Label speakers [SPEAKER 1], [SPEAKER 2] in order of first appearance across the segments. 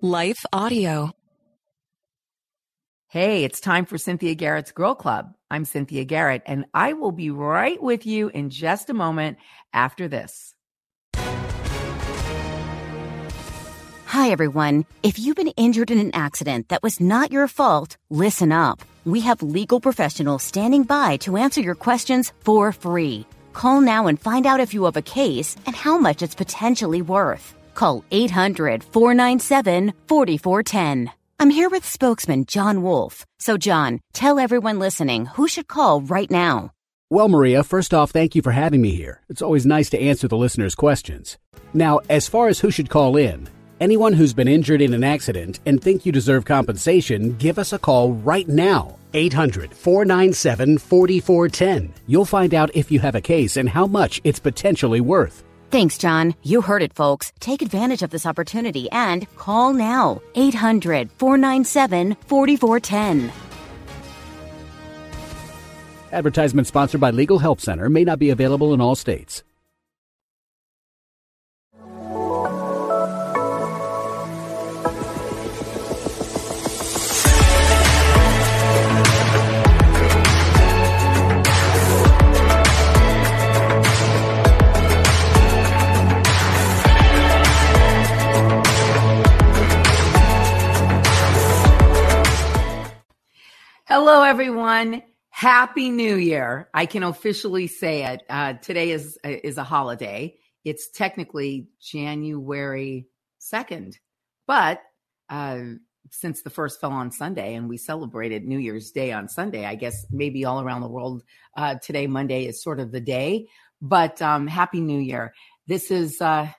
[SPEAKER 1] Life Audio.
[SPEAKER 2] Hey, it's time for Cynthia Garrett's Girl Club. I'm Cynthia Garrett, and I will be right with you in just a moment after this.
[SPEAKER 3] Hi, everyone. If you've been injured in an accident that was not your fault, listen up. We have legal professionals standing by to answer your questions for free. Call now and find out if you have a case and how much it's potentially worth. Call 800-497-4410. I'm here with spokesman John Wolf. So, John, tell everyone listening who should call right now.
[SPEAKER 4] Well, Maria, first off, thank you for having me here. It's always nice to answer the listeners' questions. Now, as far as who should call in, anyone who's been injured in an accident and think you deserve compensation, give us a call right now. 800-497-4410. You'll find out if you have a case and how much it's potentially worth.
[SPEAKER 3] Thanks, John. You heard it, folks. Take advantage of this opportunity and call now. 800-497-4410.
[SPEAKER 4] Advertisement sponsored by Legal Help Center. May not be available in all states.
[SPEAKER 2] Hello, everyone. Happy New Year. I can officially say it. Today is a holiday. It's technically January 2nd, but since the first fell on Sunday and we celebrated New Year's Day on Sunday, I guess maybe all around the world today, Monday, is sort of the day. But Happy New Year. This is the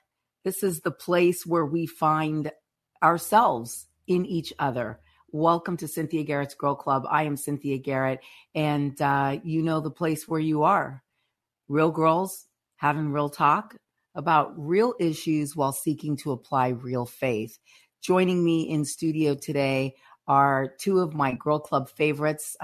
[SPEAKER 2] place where we find ourselves in each other. Welcome to Cynthia Garrett's Girl Club. I am Cynthia Garrett, and you know the place where you are. Real girls having real talk about real issues while seeking to apply real faith. Joining me in studio today are two of my Girl Club favorites.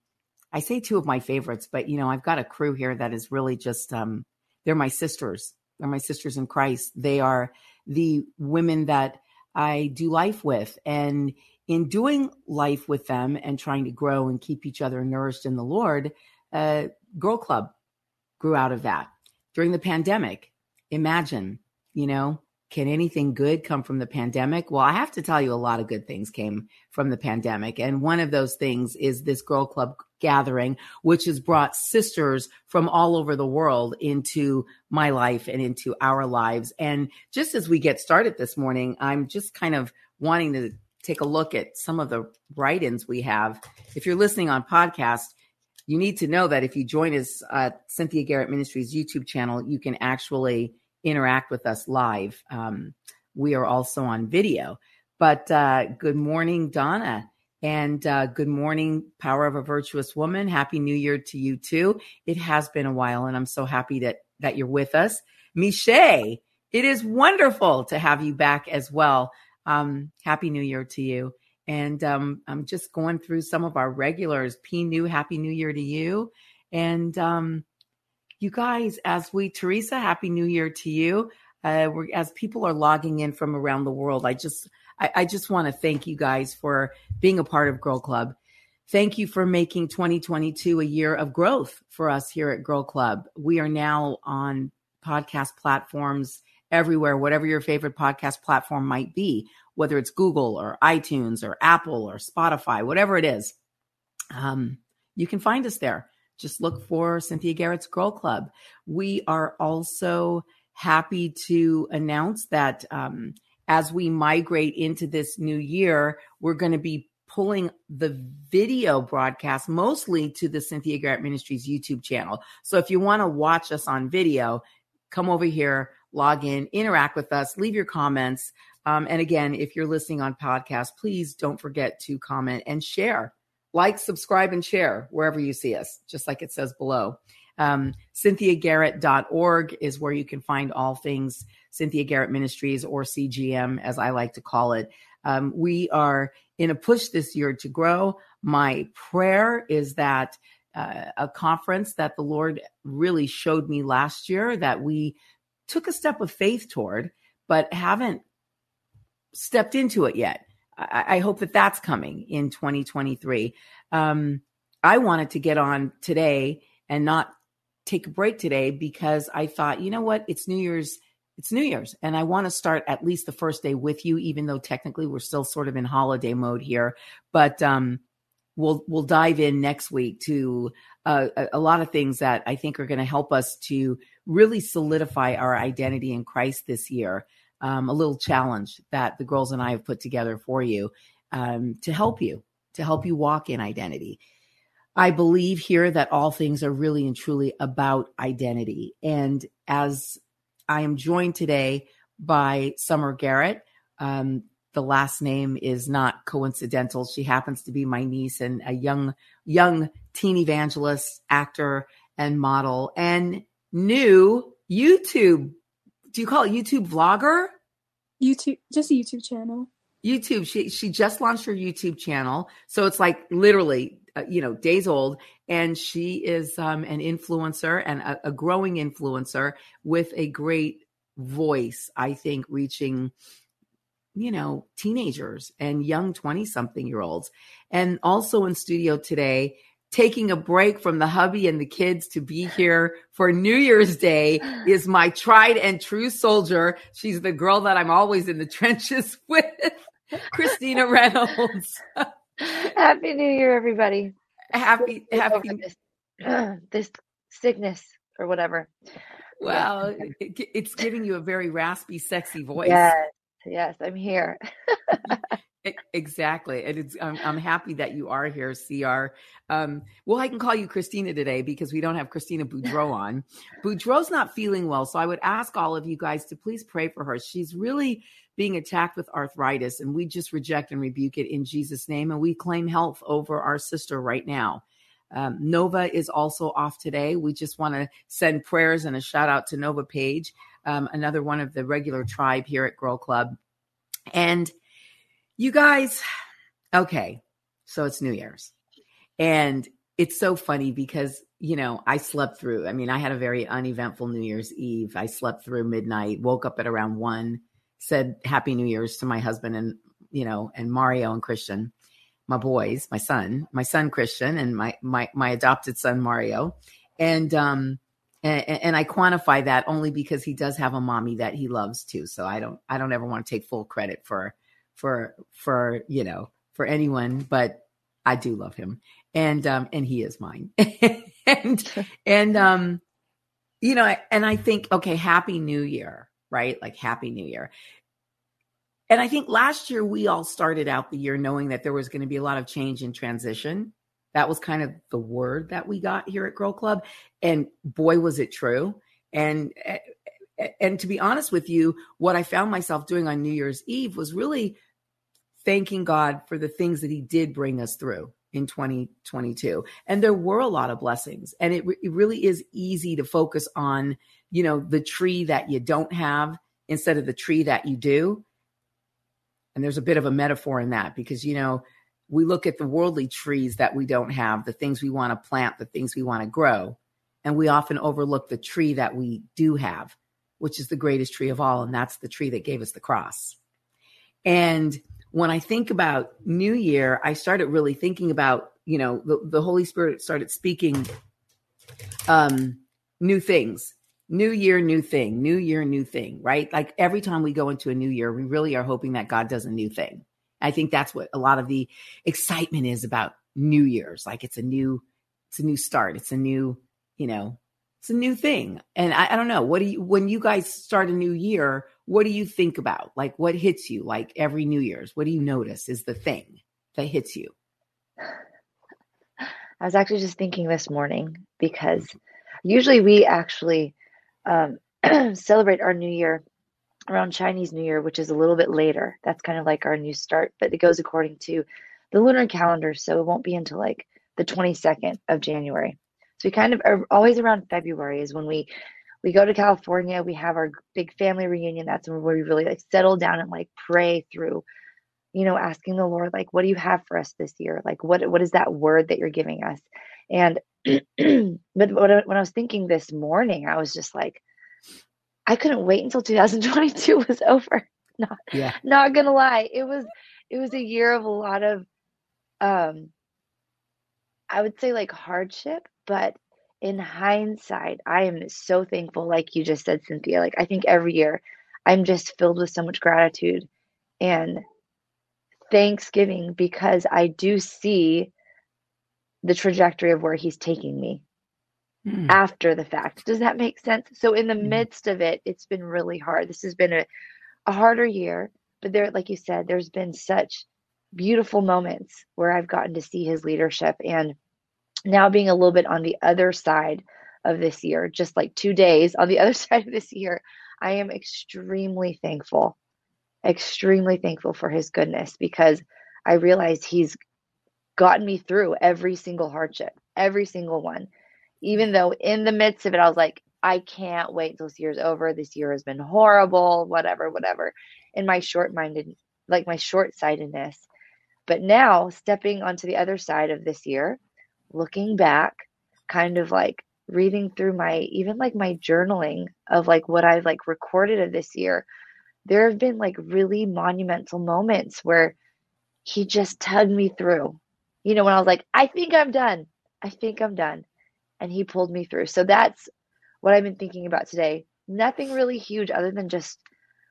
[SPEAKER 2] I say two of my favorites, but, you know, I've got a crew here that is really just, they're my sisters. They're my sisters in Christ. They are the women that I do life with, and in doing life with them and trying to grow and keep each other nourished in the Lord, Girl Club grew out of that. During the pandemic, imagine, can anything good come from the pandemic? Well, I have to tell you, a lot of good things came from the pandemic. And one of those things is this Girl Club gathering, which has brought sisters from all over the world into my life and into our lives. And just as we get started this morning, I'm just kind of wanting to take a look at some of the write-ins we have. If you're listening on podcast, you need to know that if you join us at Cynthia Garrett Ministries YouTube channel, you can actually interact with us live. We are also on video. But good morning, Donna. And good morning, Power of a Virtuous Woman. Happy New Year to you too. It has been a while, and I'm so happy that you're with us. Miche, it is wonderful to have you back as well. Happy New Year to you. And I'm just going through some of our regulars. P. New, Happy New Year to you. And you guys, Teresa, Happy New Year to you. As people are logging in from around the world, I just want to thank you guys for being a part of Girl Club. Thank you for making 2022 a year of growth for us here at Girl Club. We are now on podcast platforms everywhere, whatever your favorite podcast platform might be, whether it's Google or iTunes or Apple or Spotify, whatever it is, you can find us there. Just look for Cynthia Garrett's Girl Club. We are also happy to announce that as we migrate into this new year, we're going to be pulling the video broadcast mostly to the Cynthia Garrett Ministries YouTube channel. So if you want to watch us on video, come over here, log in, interact with us, leave your comments. And again, if you're listening on podcast, please don't forget to comment and share. Like, subscribe, and share wherever you see us, just like it says below. CynthiaGarrett.org is where you can find all things Cynthia Garrett Ministries, or CGM, as I like to call it. We are in a push this year to grow. My prayer is that a conference that the Lord really showed me last year that we took a step of faith toward, but haven't stepped into it yet. I hope that that's coming in 2023. I wanted to get on today and not take a break today because I thought, you know what? It's New Year's. And I want to start at least the first day with you, even though technically we're still sort of in holiday mode here. But we'll dive in next week to a lot of things that I think are going to help us to really solidify our identity in Christ this year. A little challenge that the girls and I have put together for you to help you walk in identity. I believe here that all things are really and truly about identity. And as I am joined today by Summer Garrett, the last name is not coincidental. She happens to be my niece and a young teen evangelist, actor, and model, and new YouTube. Do you call it YouTube vlogger?
[SPEAKER 1] YouTube, just a YouTube channel.
[SPEAKER 2] YouTube. She just launched her YouTube channel, so it's like literally, days old. And she is an influencer and a growing influencer with a great voice. I think reaching, teenagers and young 20-something-year-olds, and also in studio today, taking a break from the hubby and the kids to be here for New Year's Day is my tried and true soldier. She's the girl that I'm always in the trenches with, Christina Reynolds.
[SPEAKER 5] Happy New Year, everybody.
[SPEAKER 2] Happy
[SPEAKER 5] this sickness or whatever.
[SPEAKER 2] Well, it's giving you a very raspy, sexy voice.
[SPEAKER 5] Yes, I'm here.
[SPEAKER 2] Exactly. And I'm happy that you are here, CR. I can call you Christina today because we don't have Christina Boudreau on. Boudreau's not feeling well, so I would ask all of you guys to please pray for her. She's really being attacked with arthritis, and we just reject and rebuke it in Jesus' name, and we claim health over our sister right now. Nova is also off today. We just want to send prayers and a shout out to Nova Page, another one of the regular tribe here at Girl Club. And you guys, okay, so it's New Year's. And it's so funny because, I slept through. I mean, I had a very uneventful New Year's Eve. I slept through midnight, woke up at around 1, said Happy New Year's to my husband and, and Mario and Christian, my boys, my son Christian, and my adopted son Mario. And I quantify that only because he does have a mommy that he loves too. So I don't ever want to take full credit for anyone, but I do love him, and he is mine. and I think, okay, Happy New Year, right? Like Happy New Year. And I think last year we all started out the year knowing that there was going to be a lot of change and transition. That was kind of the word that we got here at Girl Club. And boy, was it true. And to be honest with you, what I found myself doing on New Year's Eve was really thanking God for the things that he did bring us through in 2022. And there were a lot of blessings. And it really is easy to focus on, the tree that you don't have instead of the tree that you do. And there's a bit of a metaphor in that because, we look at the worldly trees that we don't have, the things we want to plant, the things we want to grow. And we often overlook the tree that we do have, which is the greatest tree of all. And that's the tree that gave us the cross. And when I think about New Year, I started really thinking about, the Holy Spirit started speaking new things. New year, new thing. New year, new thing, right? Like every time we go into a new year, we really are hoping that God does a new thing. I think that's what a lot of the excitement is about New Year's. Like it's a new start. It's a new, it's a new thing. And I don't know, when you guys start a new year, what do you think about? Like what hits you? Like every New Year's, what do you notice is the thing that hits you?
[SPEAKER 5] I was actually just thinking this morning because usually we actually celebrate our New Year around Chinese New Year, which is a little bit later. That's kind of like our new start, but it goes according to the lunar calendar. So it won't be until like the 22nd of January. So we kind of are always around February is when we go to California. We have our big family reunion. That's when we really like settle down and like pray through, asking the Lord, like, what do you have for us this year? Like, what is that word that you're giving us? And, but when I was thinking this morning, I was just like, I couldn't wait until 2022 was over.
[SPEAKER 2] Yeah.
[SPEAKER 5] Not gonna lie. It was a year of a lot of um I would say like hardship, but in hindsight, I am so thankful, like you just said, Cynthia. Like I think every year I'm just filled with so much gratitude and thanksgiving because I do see the trajectory of where he's taking me
[SPEAKER 2] Mm.
[SPEAKER 5] after the fact. Does that make sense? So in the
[SPEAKER 2] Mhm.
[SPEAKER 5] midst of it, it's been really hard. This has been a harder year, but there, like you said, there's been such beautiful moments where I've gotten to see his leadership. And now being a little bit on the other side of this year, just like 2 days on the other side of this year, I am extremely thankful for his goodness because I realize he's gotten me through every single hardship, every single one. Even though in the midst of it, I was like, I can't wait till this year's over. This year has been horrible, whatever, whatever. In my like my short sightedness. But now stepping onto the other side of this year, looking back, kind of like reading through even like my journaling of like what I've like recorded of this year, there have been like really monumental moments where he just tugged me through. When I was like, I think I'm done. I think I'm done. And he pulled me through. So that's what I've been thinking about today. Nothing really huge other than just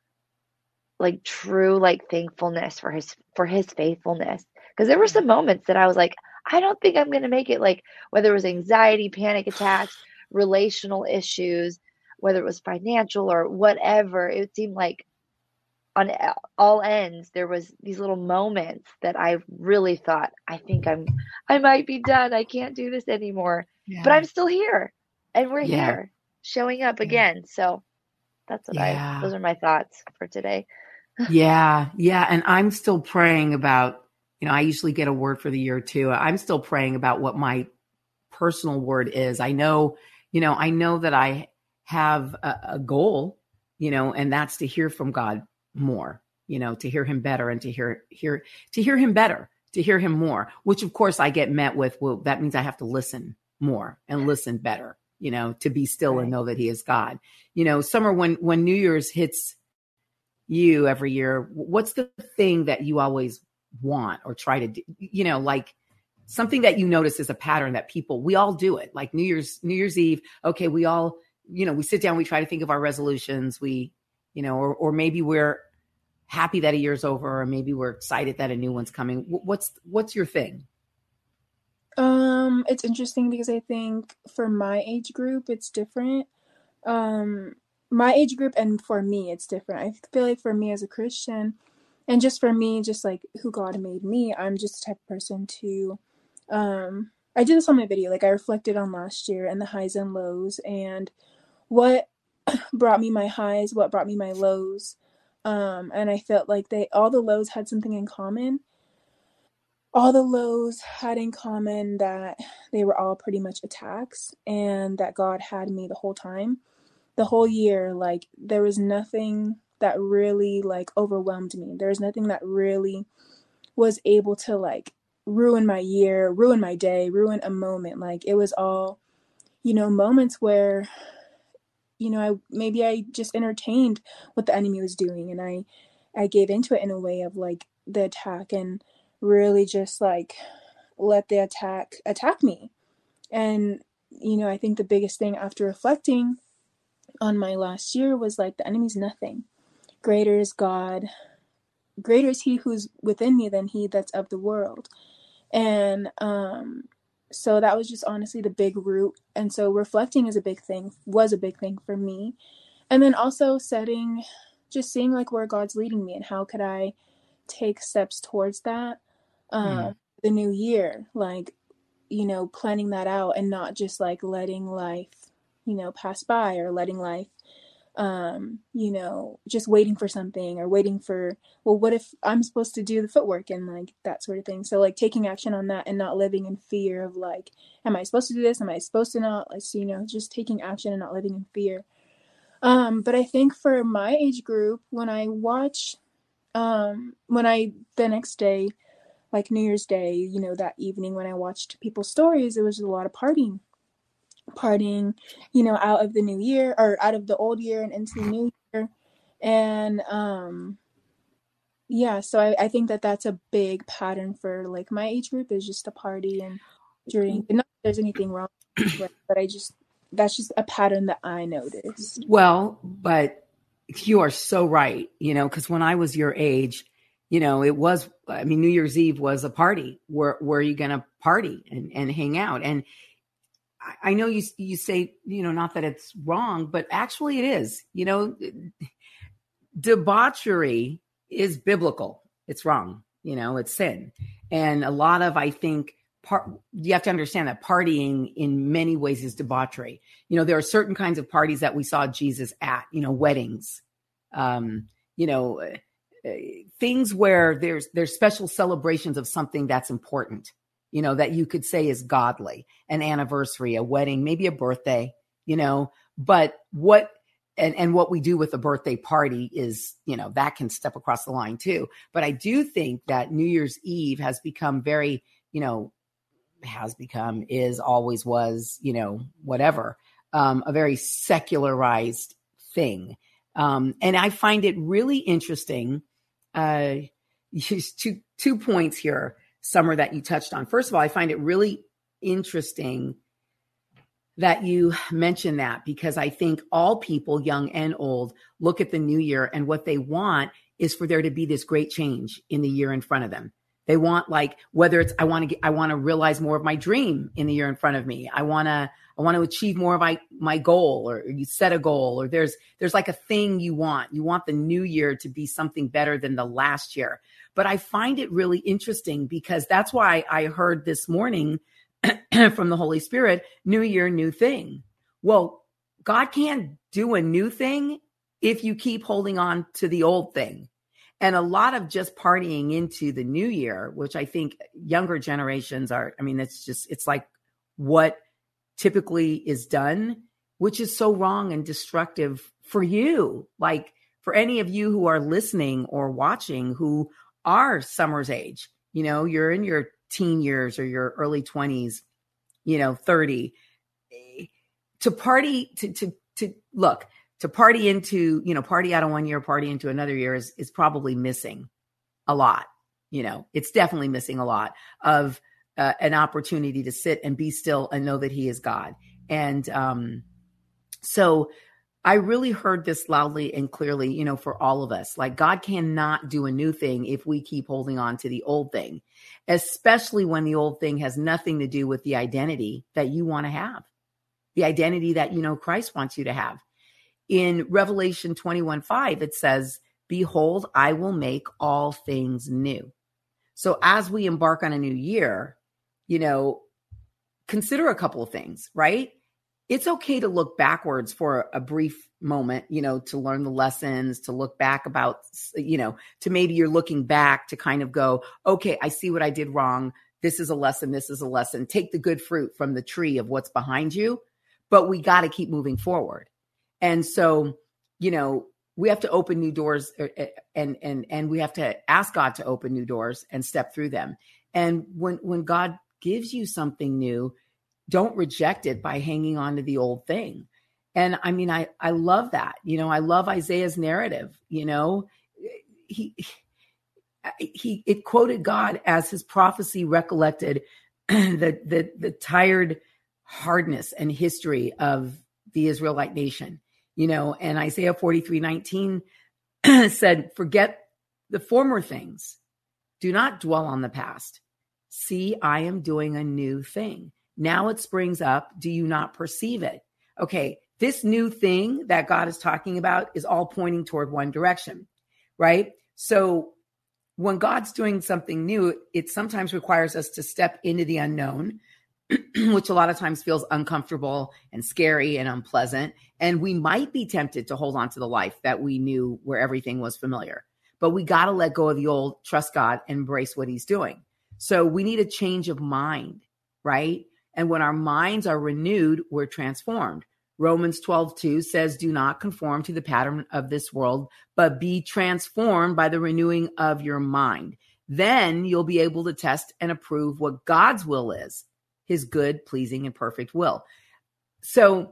[SPEAKER 5] like true like thankfulness for his faithfulness. Because there were some moments that I was like, I don't think I'm gonna make it, like whether it was anxiety, panic attacks, relational issues, whether it was financial or whatever, it seemed like on all ends there was these little moments that I really thought, I might be done. I can't do this anymore. But
[SPEAKER 2] Yeah.
[SPEAKER 5] I'm still here and we're
[SPEAKER 2] Yeah.
[SPEAKER 5] here showing up
[SPEAKER 2] Yeah.
[SPEAKER 5] again. So that's
[SPEAKER 2] Yeah.
[SPEAKER 5] those are my thoughts for today.
[SPEAKER 2] Yeah. Yeah. And I'm still praying about, I usually get a word for the year too. I'm still praying about what my personal word is. I know that I have a goal, and that's to hear from God more, to hear him better and to hear him better, to hear him more, which of course I get met with, well, that means I have to listen more and listen better, to be still and
[SPEAKER 5] Right.
[SPEAKER 2] know that he is God. Summer, when New Year's hits you every year, what's the thing that you always want or try to do, like something that you notice is a pattern that we all do it, like New Year's Eve. Okay. We all, we sit down, we try to think of our resolutions. Or maybe we're happy that a year's over, or maybe we're excited that a new one's coming. What's your thing?
[SPEAKER 1] It's interesting because I think for my age group, it's different. My age group and for me, it's different. I feel like for me as a Christian, and just for me, just like who God made me, I'm just the type of person to, I did this on my video. Like I reflected on last year and the highs and lows and what brought me my highs, what brought me my lows. And I felt like all the lows had something in common. All the lows had in common that they were all pretty much attacks and that God had me the whole time. The whole year, like there was nothing that really like overwhelmed me. There was nothing that really was able to like ruin my year, ruin my day, ruin a moment. Like it was all, moments where, I just entertained what the enemy was doing and I gave into it in a way of like the attack and really just like let the attack me. And I think the biggest thing after reflecting on my last year was like the enemy's nothing. Greater is God. Greater is he who's within me than he that's of the world. And so that was just honestly the big root. And so reflecting was a big thing for me. And then also just seeing like where God's leading me and how could I take steps towards that. The new year, like, planning that out and not just like letting life, pass by or letting life, just waiting for something or waiting for, well, what if I'm supposed to do the footwork and like that sort of thing. So like taking action on that and not living in fear of like, am I supposed to do this? Am I supposed to not? Like, just taking action and not living in fear. But I think for my age group, when I the next day, like New Year's Day, that evening when I watched people's stories, it was a lot of partying, out of the new year or out of the old year and into the new year. And Yeah, so I think that that's a big pattern for like my age group, is just to party and drink. And not that there's anything wrong with it, but that's just a pattern that I noticed.
[SPEAKER 2] Well, but you are so right, because when I was your age, it was, New Year's Eve was a party. Where are you going to party and hang out? And I know you say, not that it's wrong, but actually it is. Debauchery is biblical. It's wrong. It's sin. And a lot of, I think, you have to understand that partying in many ways is debauchery. There are certain kinds of parties that we saw Jesus at, weddings, things where there's special celebrations of something that's important, that you could say is godly, an anniversary, a wedding, maybe a birthday, but what we do with a birthday party is, that can step across the line too. But I do think that New Year's Eve has become very, is, always was, whatever, a very secularized thing. And I find it really interesting. Here's two points here, Summer, that you touched on. First of all, I find it really interesting that you mentioned that, because I think all people, young and old, look at the new year and what they want is for there to be this great change in the year in front of them. They want, like, whether it's I want to realize more of my dream in the year in front of me. I want to achieve more of my goal, or you set a goal, or there's like a thing you want. You want the new year to be something better than the last year. But I find it really interesting, because that's why I heard this morning from the Holy Spirit, new year, new thing. Well, God can't do a new thing if you keep holding on to the old thing. And a lot of just partying into the new year, which I think younger generations are, it's like what typically is done, which is so wrong and destructive for you. Like, for any of you who are listening or watching who are Summer's age, you're in your teen years or your early 20s, 30, to party, to party into, party out of one year, party into another year is probably missing a lot. It's definitely missing a lot of an opportunity to sit and be still and know that he is God. And so I really heard this loudly and clearly, for all of us. Like, God cannot do a new thing if we keep holding on to the old thing, especially when the old thing has nothing to do with the identity that you want to have, the identity that, Christ wants you to have. In Revelation 21:5, it says, "Behold, I will make all things new." So as we embark on a new year, consider a couple of things, right? It's okay to look backwards for a brief moment, to learn the lessons, to look back about, to maybe you're looking back to kind of go, okay, I see what I did wrong. This is a lesson. This is a lesson. Take the good fruit from the tree of what's behind you, but we got to keep moving forward. And so, we have to open new doors, and we have to ask God to open new doors and step through them. And when God gives you something new, don't reject it by hanging on to the old thing. And I love that. I love Isaiah's narrative. It quoted God as his prophecy recollected the tired hardness and history of the Israelite nation. And Isaiah 43:19 said, "Forget the former things. Do not dwell on the past. See, I am doing a new thing. Now it springs up. Do you not perceive it?" Okay, this new thing that God is talking about is all pointing toward one direction, right? So when God's doing something new, it sometimes requires us to step into the unknown, which a lot of times feels uncomfortable and scary and unpleasant. And we might be tempted to hold on to the life that we knew where everything was familiar. But we got to let go of the old, trust God, and embrace what he's doing. So we need a change of mind, right? And when our minds are renewed, we're transformed. Romans 12:2 says, "Do not conform to the pattern of this world, but be transformed by the renewing of your mind. Then you'll be able to test and approve what God's will is, his good, pleasing, and perfect will." So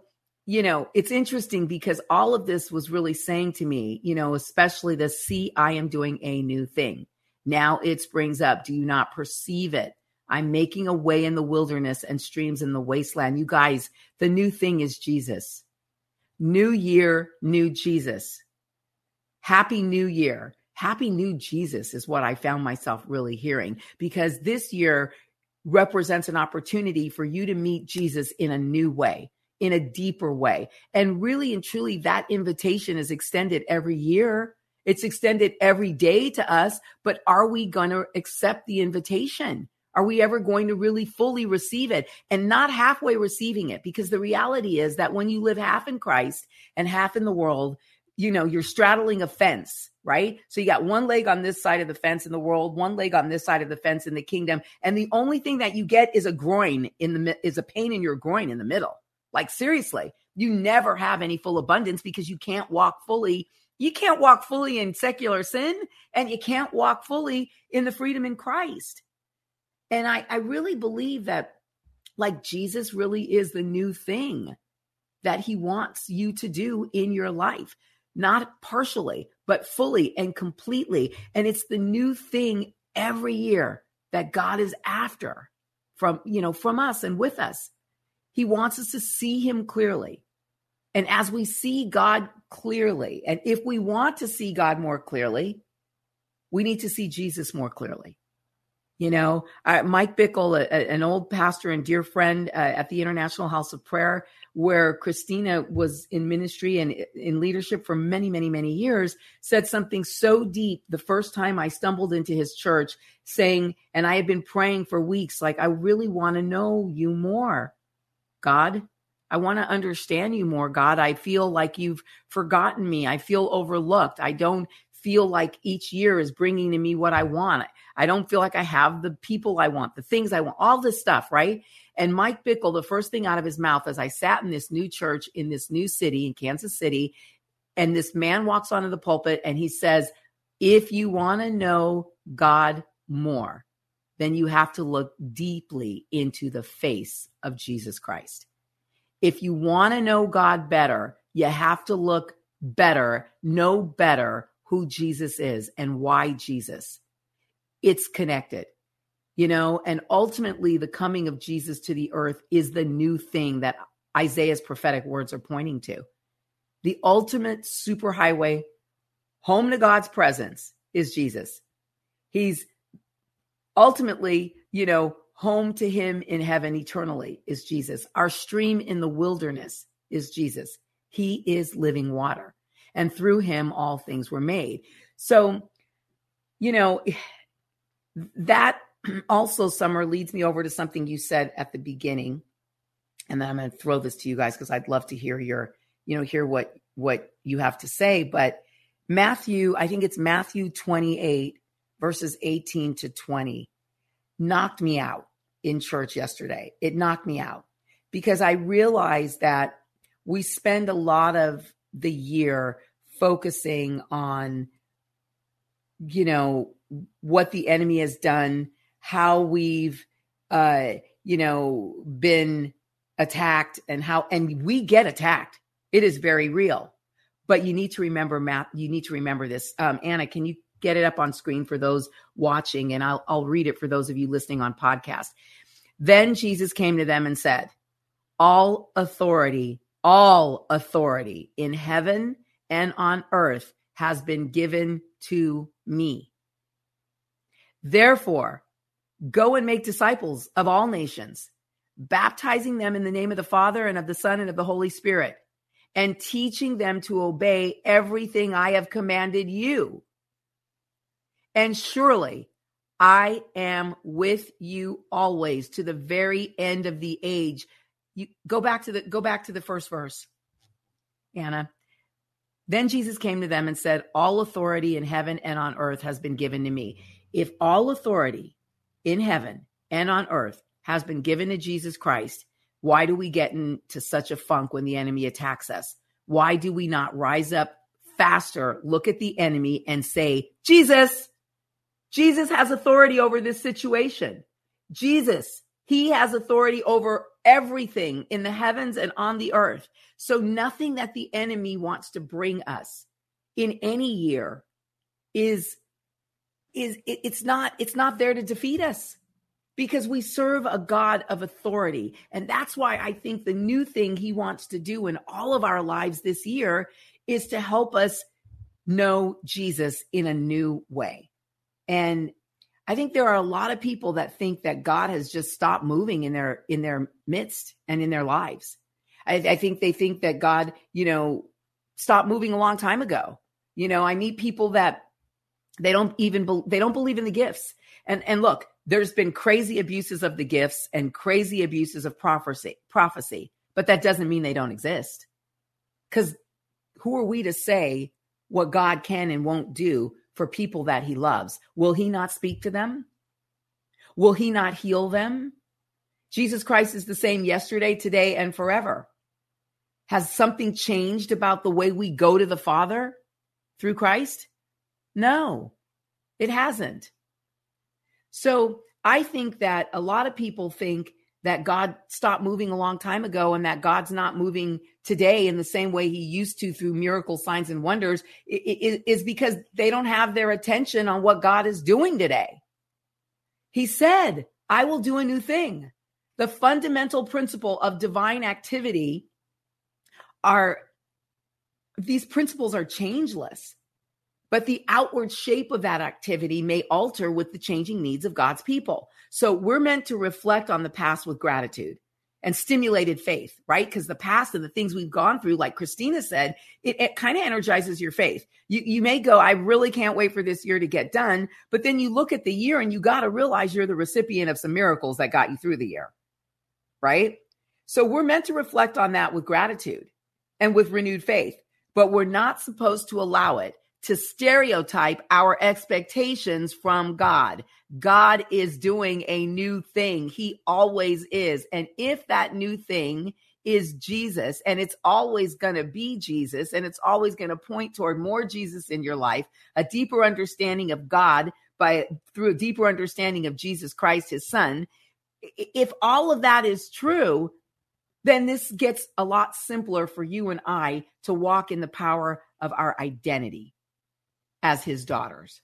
[SPEAKER 2] it's interesting because all of this was really saying to me, especially the see, I am doing a new thing. Now it springs up. Do you not perceive it? I'm making a way in the wilderness and streams in the wasteland. You guys, the new thing is Jesus. New year, new Jesus. Happy New Year. Happy New Jesus is what I found myself really hearing, because this year represents an opportunity for you to meet Jesus in a new way, in a deeper way. And really and truly, that invitation is extended every year. It's extended every day to us. But are we going to accept the invitation? Are we ever going to really fully receive it and not halfway receiving it? Because the reality is that when you live half in Christ and half in the world, you're straddling a fence, right? So you got one leg on this side of the fence in the world, one leg on this side of the fence in the kingdom. And the only thing that you get is a pain in your groin in the middle. Like, seriously, you never have any full abundance because you can't walk fully. You can't walk fully in secular sin, and you can't walk fully in the freedom in Christ. And I really believe that, like, Jesus really is the new thing that he wants you to do in your life, not partially, but fully and completely. And it's the new thing every year that God is after from us and with us. He wants us to see him clearly. And as we see God clearly, and if we want to see God more clearly, we need to see Jesus more clearly. Mike Bickle, an old pastor and dear friend at the International House of Prayer, where Christina was in ministry and in leadership for many, many, many years, said something so deep the first time I stumbled into his church, saying, and I had been praying for weeks, like, I really want to know you more, God. I want to understand you more, God. I feel like you've forgotten me. I feel overlooked. I don't feel like each year is bringing to me what I want. I don't feel like I have the people I want, the things I want, all this stuff, right? And Mike Bickle, the first thing out of his mouth as I sat in this new church in this new city, in Kansas City, and this man walks onto the pulpit and he says, if you want to know God more, then you have to look deeply into the face of Jesus Christ. If you want to know God better, you have to look better, know better who Jesus is and why Jesus. It's connected, and ultimately the coming of Jesus to the earth is the new thing that Isaiah's prophetic words are pointing to. The ultimate superhighway home to God's presence is Jesus. He's ultimately, home to him in heaven eternally is Jesus. Our stream in the wilderness is Jesus. He is living water. And through him, all things were made. So, that also, Summer, leads me over to something you said at the beginning. And then I'm going to throw this to you guys because I'd love to hear hear what you have to say. But I think it's Matthew 28, verses 18 to 20, knocked me out in church yesterday. It knocked me out because I realized that we spend a lot of the year focusing on, what the enemy has done, how we've, been attacked and we get attacked. It is very real, but you need to remember, this. Anna, can you get it up on screen for those watching? And I'll read it for those of you listening on podcast. Then Jesus came to them and said, all authority in heaven and on earth has been given to me. Therefore, go and make disciples of all nations, baptizing them in the name of the Father and of the Son and of the Holy Spirit, and teaching them to obey everything I have commanded you. And surely I am with you always to the very end of the age. You go back to the first verse, Anna. Then Jesus came to them and said, all authority in heaven and on earth has been given to me. If all authority in heaven and on earth has been given to Jesus Christ, why do we get into such a funk when the enemy attacks us? Why do we not rise up faster, look at the enemy and say, Jesus has authority over this situation. Jesus, he has authority over everything in the heavens and on the earth. So nothing that the enemy wants to bring us in any year it's not there to defeat us, because we serve a God of authority. And that's why I think the new thing he wants to do in all of our lives this year is to help us know Jesus in a new way. And I think there are a lot of people that think that God has just stopped moving in their midst and in their lives. I think they think that God, stopped moving a long time ago. I meet people that they don't believe in the gifts. And look, there's been crazy abuses of the gifts and crazy abuses of prophecy, but that doesn't mean they don't exist. Because who are we to say what God can and won't do for people that he loves? Will he not speak to them? Will he not heal them? Jesus Christ is the same yesterday, today, and forever. Has something changed about the way we go to the Father through Christ? No, it hasn't. So I think that a lot of people think that God stopped moving a long time ago and that God's not moving today in the same way he used to through miracles, signs, and wonders is because they don't have their attention on what God is doing today. He said, I will do a new thing. The fundamental principle of divine activity these principles are changeless, but the outward shape of that activity may alter with the changing needs of God's people. So we're meant to reflect on the past with gratitude and stimulated faith, right? Because the past and the things we've gone through, like Christina said, it kind of energizes your faith. You may go, I really can't wait for this year to get done. But then you look at the year and you got to realize you're the recipient of some miracles that got you through the year, right? So we're meant to reflect on that with gratitude and with renewed faith, but we're not supposed to allow it to stereotype our expectations from God. God is doing a new thing. He always is. And if that new thing is Jesus, and it's always going to be Jesus, and it's always going to point toward more Jesus in your life, a deeper understanding of God through a deeper understanding of Jesus Christ, his son. If all of that is true, then this gets a lot simpler for you and I to walk in the power of our identity as his daughters.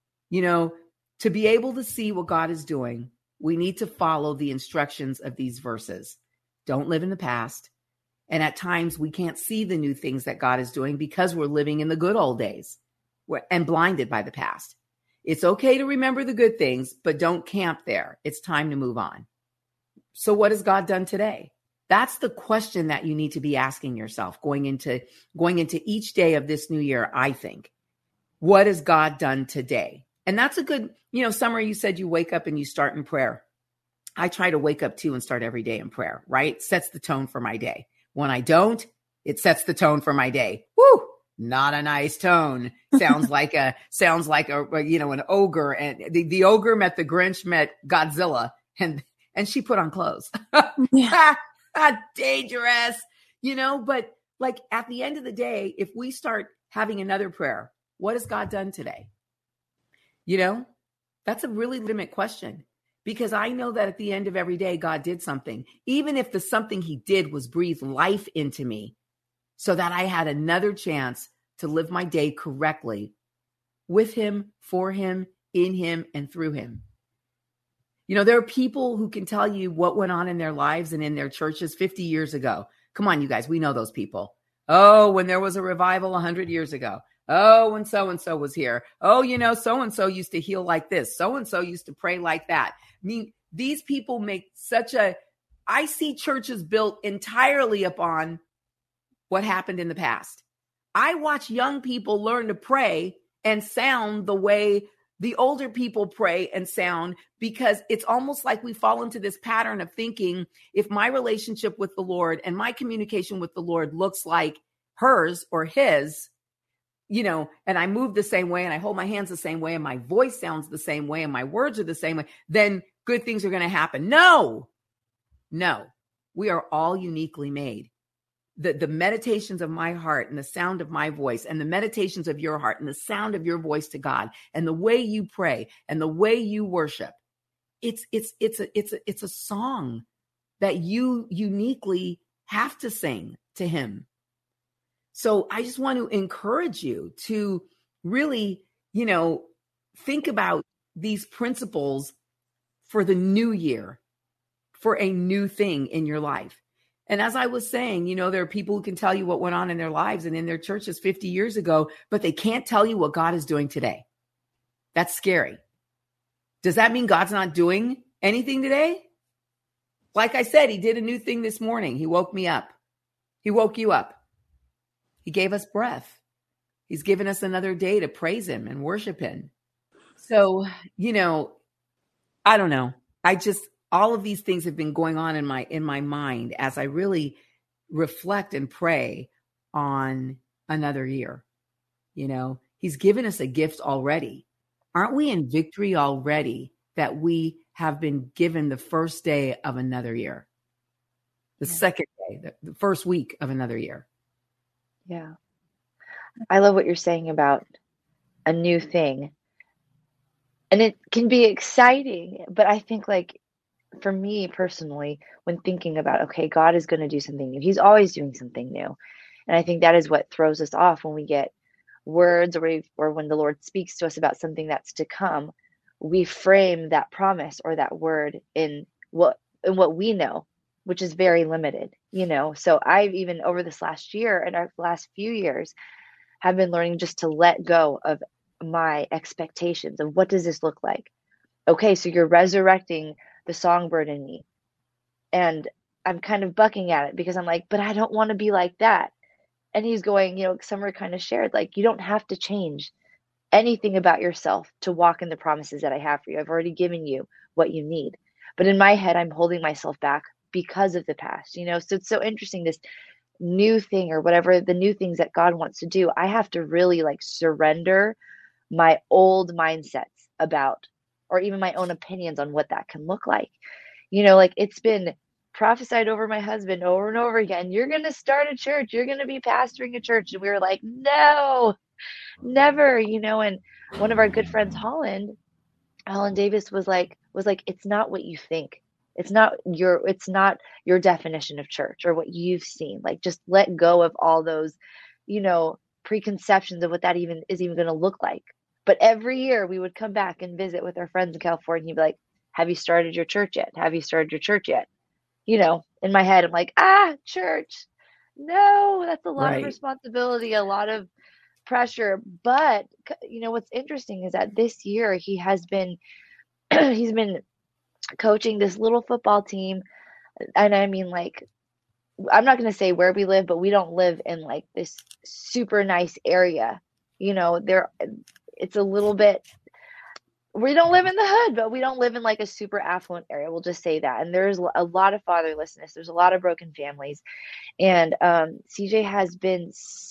[SPEAKER 2] To be able to see what God is doing, we need to follow the instructions of these verses. Don't live in the past. And at times we can't see the new things that God is doing because we're living in the good old days and blinded by the past. It's okay to remember the good things, but don't camp there. It's time to move on. So what has God done today? That's the question that you need to be asking yourself going into each day of this new year, I think. What has God done today? And that's a good, Summer, you said you wake up and you start in prayer. I try to wake up too and start every day in prayer, right? Sets the tone for my day. When I don't, it sets the tone for my day. Woo! Not a nice tone. Sounds like an ogre. And the ogre met the Grinch met Godzilla and she put on clothes. Yeah. Dangerous, but like at the end of the day, if we start having another prayer, what has God done today? That's a really legitimate question, because I know that at the end of every day, God did something, even if the something he did was breathe life into me so that I had another chance to live my day correctly with him, for him, in him, and through him. There are people who can tell you what went on in their lives and in their churches 50 years ago. Come on, you guys, we know those people. Oh, when there was a revival 100 years ago. Oh, when so-and-so was here. Oh, so-and-so used to heal like this. So-and-so used to pray like that. I mean, these people make I see churches built entirely upon what happened in the past. I watch young people learn to pray and sound the way the older people pray and sound, because it's almost like we fall into this pattern of thinking if my relationship with the Lord and my communication with the Lord looks like hers or his, and I move the same way and I hold my hands the same way and my voice sounds the same way and my words are the same way, then good things are going to happen. No, we are all uniquely made. The meditations of my heart and the sound of my voice and the meditations of your heart and the sound of your voice to God and the way you pray and the way you worship, it's a song that you uniquely have to sing to him. So I just want to encourage you to really, think about these principles for the new year, for a new thing in your life. And as I was saying, there are people who can tell you what went on in their lives and in their churches 50 years ago, but they can't tell you what God is doing today. That's scary. Does that mean God's not doing anything today? Like I said, he did a new thing this morning. He woke me up. He woke you up. He gave us breath. He's given us another day to praise him and worship him. So, I don't know. All of these things have been going on in my mind as I really reflect and pray on another year. He's given us a gift already. Aren't we in victory already that we have been given the first day of another year? The second day, the first week of another year.
[SPEAKER 5] Yeah. I love what you're saying about a new thing. And it can be exciting, but I think for me personally, when thinking about, okay, God is going to do something new. He's always doing something new. And I think that is what throws us off when we get words or when the Lord speaks to us about something that's to come. We frame that promise or that word in what we know, which is very limited, So I've even over this last year and our last few years have been learning just to let go of my expectations of what does this look like? Okay, so you're resurrecting the songbird in me. And I'm kind of bucking at it because I'm like, but I don't want to be like that. And he's going, Summer kind of shared, you don't have to change anything about yourself to walk in the promises that I have for you. I've already given you what you need. But in my head, I'm holding myself back because of the past, So it's so interesting, this new thing or whatever, the new things that God wants to do. I have to really surrender my old mindsets about, or even my own opinions on what that can look like. It's been prophesied over my husband over and over again. You're going to start a church. You're going to be pastoring a church. And we were like, no, never, and one of our good friends, Holland Davis was like, it's not what you think. It's not your definition of church or what you've seen. Just let go of all those, preconceptions of what that is even going to look like. But every year we would come back and visit with our friends in California. And he'd be like, have you started your church yet? Have you started your church yet? In my head, I'm like, church. No, that's a lot of responsibility, a lot of pressure. But, what's interesting is that this year he has been, he's been coaching this little football team. And I mean, I'm not going to say where we live, but we don't live in this super nice area. It's a little bit, we don't live in the hood, but we don't live in a super affluent area. We'll just say that. And there's a lot of fatherlessness. There's a lot of broken families. And CJ has been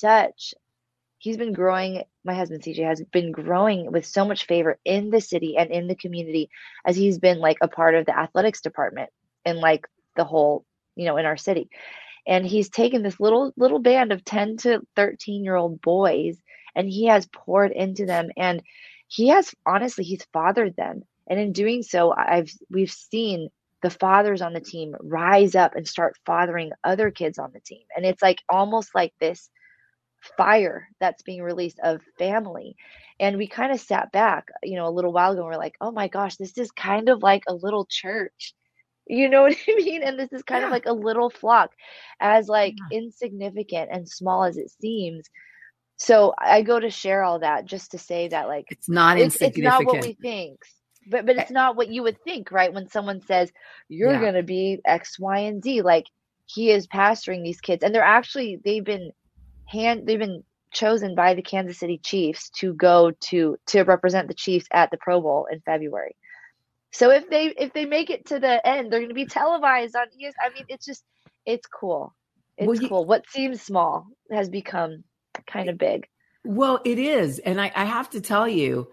[SPEAKER 5] he's been growing. My husband, CJ, has been growing with so much favor in the city and in the community as he's been a part of the athletics department and the whole, in our city. And he's taken this little band of 10 to 13-year-old boys and he has poured into them. And he's fathered them. And in doing so, we've seen the fathers on the team rise up and start fathering other kids on the team. And it's almost like this fire that's being released of family. And we kind of sat back, a little while ago, and we're like, oh my gosh, this is kind of like a little church. You know what I mean? And this is kind of like a little flock, as insignificant and small as it seems. So I go to share all that just to say that
[SPEAKER 2] it's not insignificant.
[SPEAKER 5] It's not what we think, but it's not what you would think, right? When someone says you're going to be X, Y, and Z, he is pastoring these kids, and they've been chosen by the Kansas City Chiefs to go to represent the Chiefs at the Pro Bowl in February. So if they make it to the end, they're going to be televised on ES. I mean, it's cool. It's cool. What seems small has become kind of big.
[SPEAKER 2] Well, it is. And I have to tell you,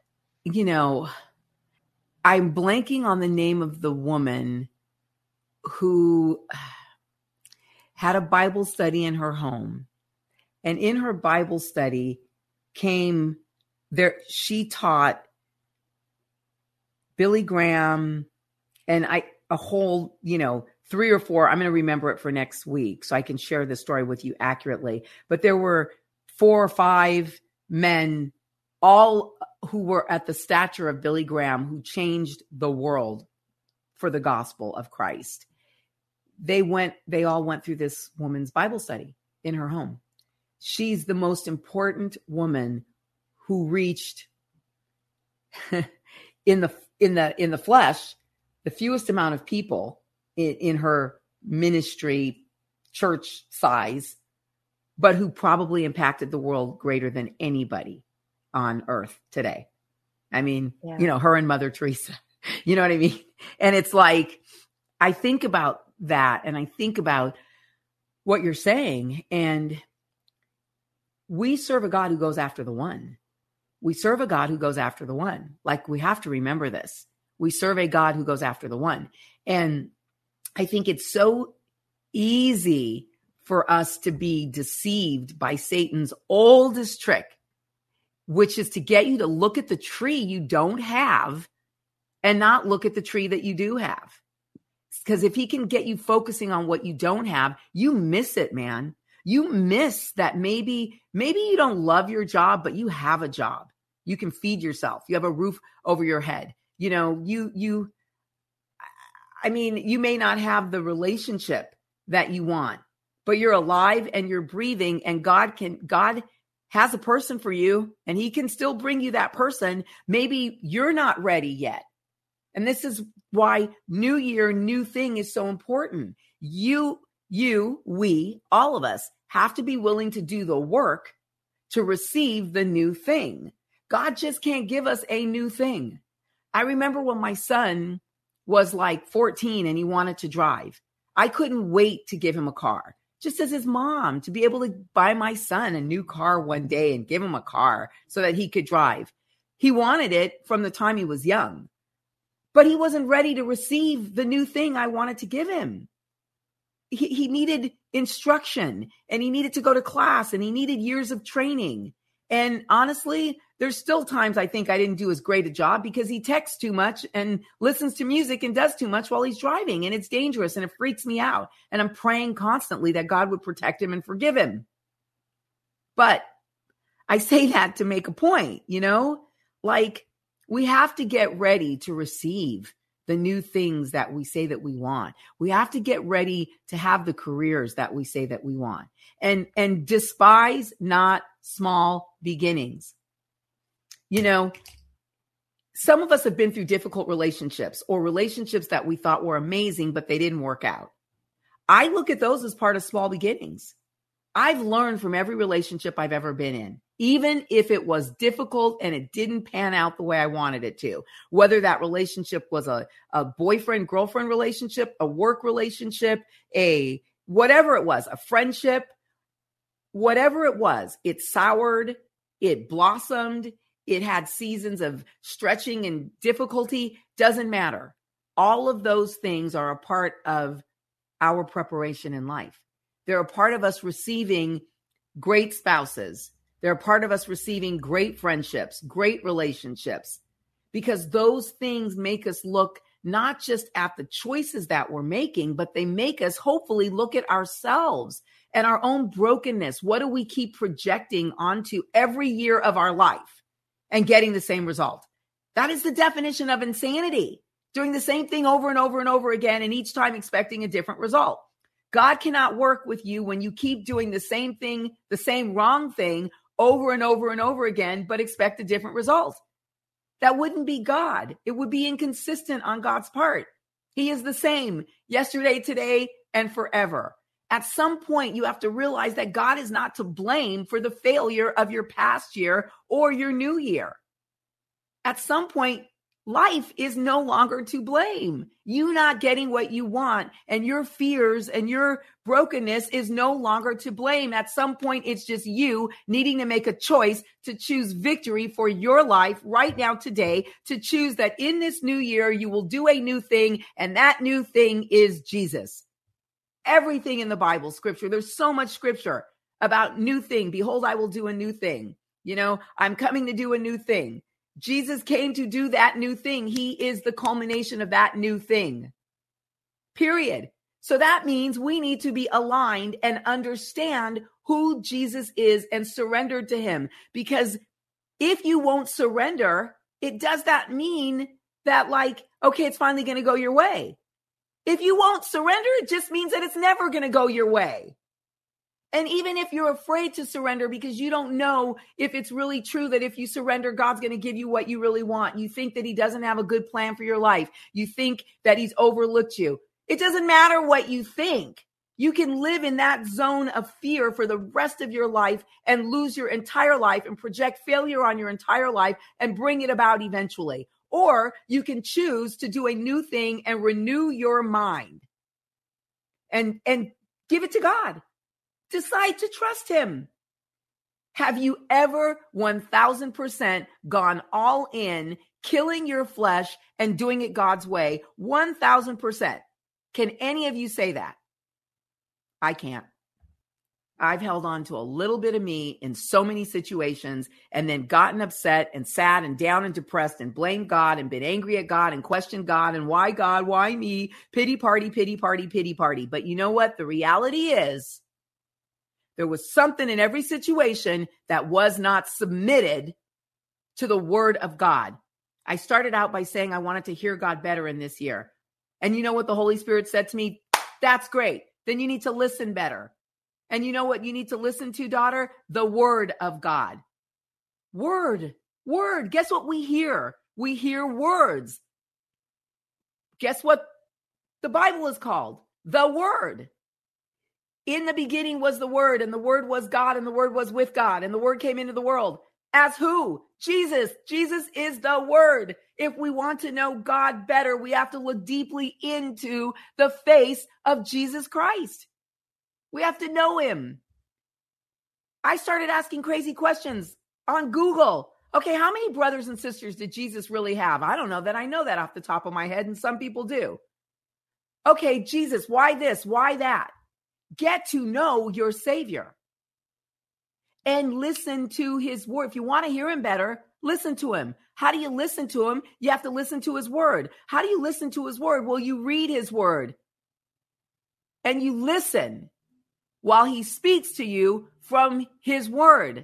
[SPEAKER 2] I'm blanking on the name of the woman who had a Bible study in her home. And in her Bible study she taught Billy Graham and a whole, 3 or 4, I'm going to remember it for next week so I can share this story with you accurately. But there were 4 or 5 men, all who were at the stature of Billy Graham, who changed the world for the gospel of Christ. They all went through this woman's Bible study in her home. She's the most important woman who reached in the flesh the fewest amount of people in her ministry church size, but who probably impacted the world greater than anybody on earth today. I mean, her and Mother Teresa, you know what I mean? And it's like, I think about that and I think about what you're saying, and we serve a God who goes after the one. We serve a God who goes after the one. Like, we have to remember this. We serve a God who goes after the one. And I think it's so easy for us to be deceived by Satan's oldest trick, which is to get you to look at the tree you don't have and not look at the tree that you do have. Because if he can get you focusing on what you don't have, you miss it, man. You miss that maybe you don't love your job, but you have a job. You can feed yourself. You have a roof over your head. You know, you may not have the relationship that you want, but you're alive and you're breathing, and God has a person for you, and he can still bring you that person. Maybe you're not ready yet. And this is why New Year, new thing is so important. We, all of us have to be willing to do the work to receive the new thing. God just can't give us a new thing. I remember when my son was like 14 and he wanted to drive. I couldn't wait to give him a car, just as his mom, to be able to buy my son a new car one day and give him a car so that he could drive. He wanted it from the time he was young, but he wasn't ready to receive the new thing I wanted to give him. He needed instruction, and he needed to go to class, and he needed years of training. And honestly, there's still times I think I didn't do as great a job because he texts too much and listens to music and does too much while he's driving. And it's dangerous and it freaks me out. And I'm praying constantly that God would protect him and forgive him. But I say that to make a point, like, we have to get ready to receive the new things that we say that we want. We have to get ready to have the careers that we say that we want, and despise not small beginnings. Some of us have been through difficult relationships, or relationships that we thought were amazing, but they didn't work out. I look at those as part of small beginnings. I've learned from every relationship I've ever been in, even if it was difficult and it didn't pan out the way I wanted it to, whether that relationship was a boyfriend-girlfriend relationship, a work relationship, whatever it was, a friendship, whatever it was, it soured, it blossomed, it had seasons of stretching and difficulty, doesn't matter. All of those things are a part of our preparation in life. They're a part of us receiving great spouses. They're a part of us receiving great friendships, great relationships, because those things make us look not just at the choices that we're making, but they make us hopefully look at ourselves and our own brokenness. What do we keep projecting onto every year of our life and getting the same result? That is the definition of insanity. Doing the same thing over and over and over again, and each time expecting a different result. God cannot work with you when you keep doing the same thing, the same wrong thing over and over and over again, but expect a different result. That wouldn't be God. It would be inconsistent on God's part. He is the same yesterday, today, and forever. At some point, you have to realize that God is not to blame for the failure of your past year or your new year. At some point, life is no longer to blame. You not getting what you want and your fears and your brokenness is no longer to blame. At some point, it's just you needing to make a choice to choose victory for your life right now today, to choose that in this new year, you will do a new thing, and that new thing is Jesus. Everything in the Bible, scripture, there's so much scripture about new thing. Behold, I will do a new thing. I'm coming to do a new thing. Jesus came to do that new thing. He is the culmination of that new thing. Period. So that means we need to be aligned and understand who Jesus is and surrender to him. Because if you won't surrender, does that mean that okay, it's finally going to go your way? If you won't surrender, it just means that it's never going to go your way. And even if you're afraid to surrender because you don't know if it's really true that if you surrender, God's going to give you what you really want. You think that he doesn't have a good plan for your life. You think that he's overlooked you. It doesn't matter what you think. You can live in that zone of fear for the rest of your life and lose your entire life and project failure on your entire life and bring it about eventually. Or you can choose to do a new thing and renew your mind and give it to God. Decide to trust him. Have you ever 1000% gone all in, killing your flesh and doing it God's way? 1000%. Can any of you say that? I can't. I've held on to a little bit of me in so many situations and then gotten upset and sad and down and depressed and blamed God and been angry at God and questioned God and why God, why me? Pity party, pity party, pity party. But you know what? The reality is, there was something in every situation that was not submitted to the word of God. I started out by saying I wanted to hear God better in this year. And you know what the Holy Spirit said to me? That's great. Then you need to listen better. And you know what you need to listen to, daughter? The word of God. Word. Guess what we hear? We hear words. Guess what the Bible is called? The Word. In the beginning was the Word, and the Word was God, and the Word was with God, and the Word came into the world. As who? Jesus. Jesus is the Word. If we want to know God better, we have to look deeply into the face of Jesus Christ. We have to know him. I started asking crazy questions on Google. Okay, how many brothers and sisters did Jesus really have? I don't know that I know that off the top of my head, and some people do. Okay, Jesus, why this? Why that? Get to know your Savior and listen to his word. If you want to hear him better, listen to him. How do you listen to him? You have to listen to his word. How do you listen to his word? Well, you read his word and you listen while he speaks to you from his word.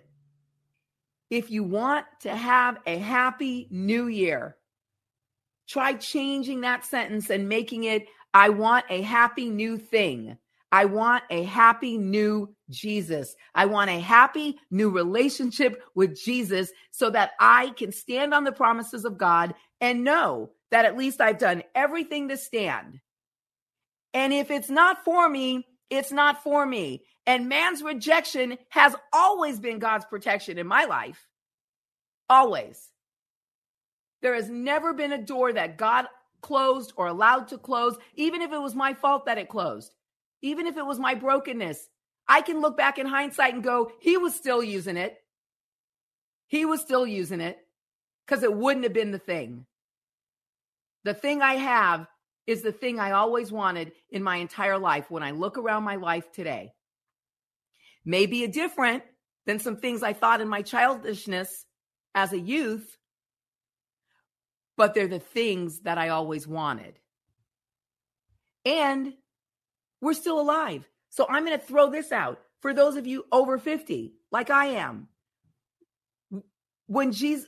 [SPEAKER 2] If you want to have a happy new year, try changing that sentence and making it, I want a happy new thing. I want a happy new Jesus. I want a happy new relationship with Jesus so that I can stand on the promises of God and know that at least I've done everything to stand. And if it's not for me, it's not for me. And man's rejection has always been God's protection in my life. Always. There has never been a door that God closed or allowed to close, even if it was my fault that it closed. Even if it was my brokenness, I can look back in hindsight and go, he was still using it. He was still using it because it wouldn't have been the thing. The thing I have is the thing I always wanted in my entire life when I look around my life today. Maybe different than some things I thought in my childishness as a youth, but they're the things that I always wanted. And we're still alive. So I'm going to throw this out for those of you over 50, like I am. When Jesus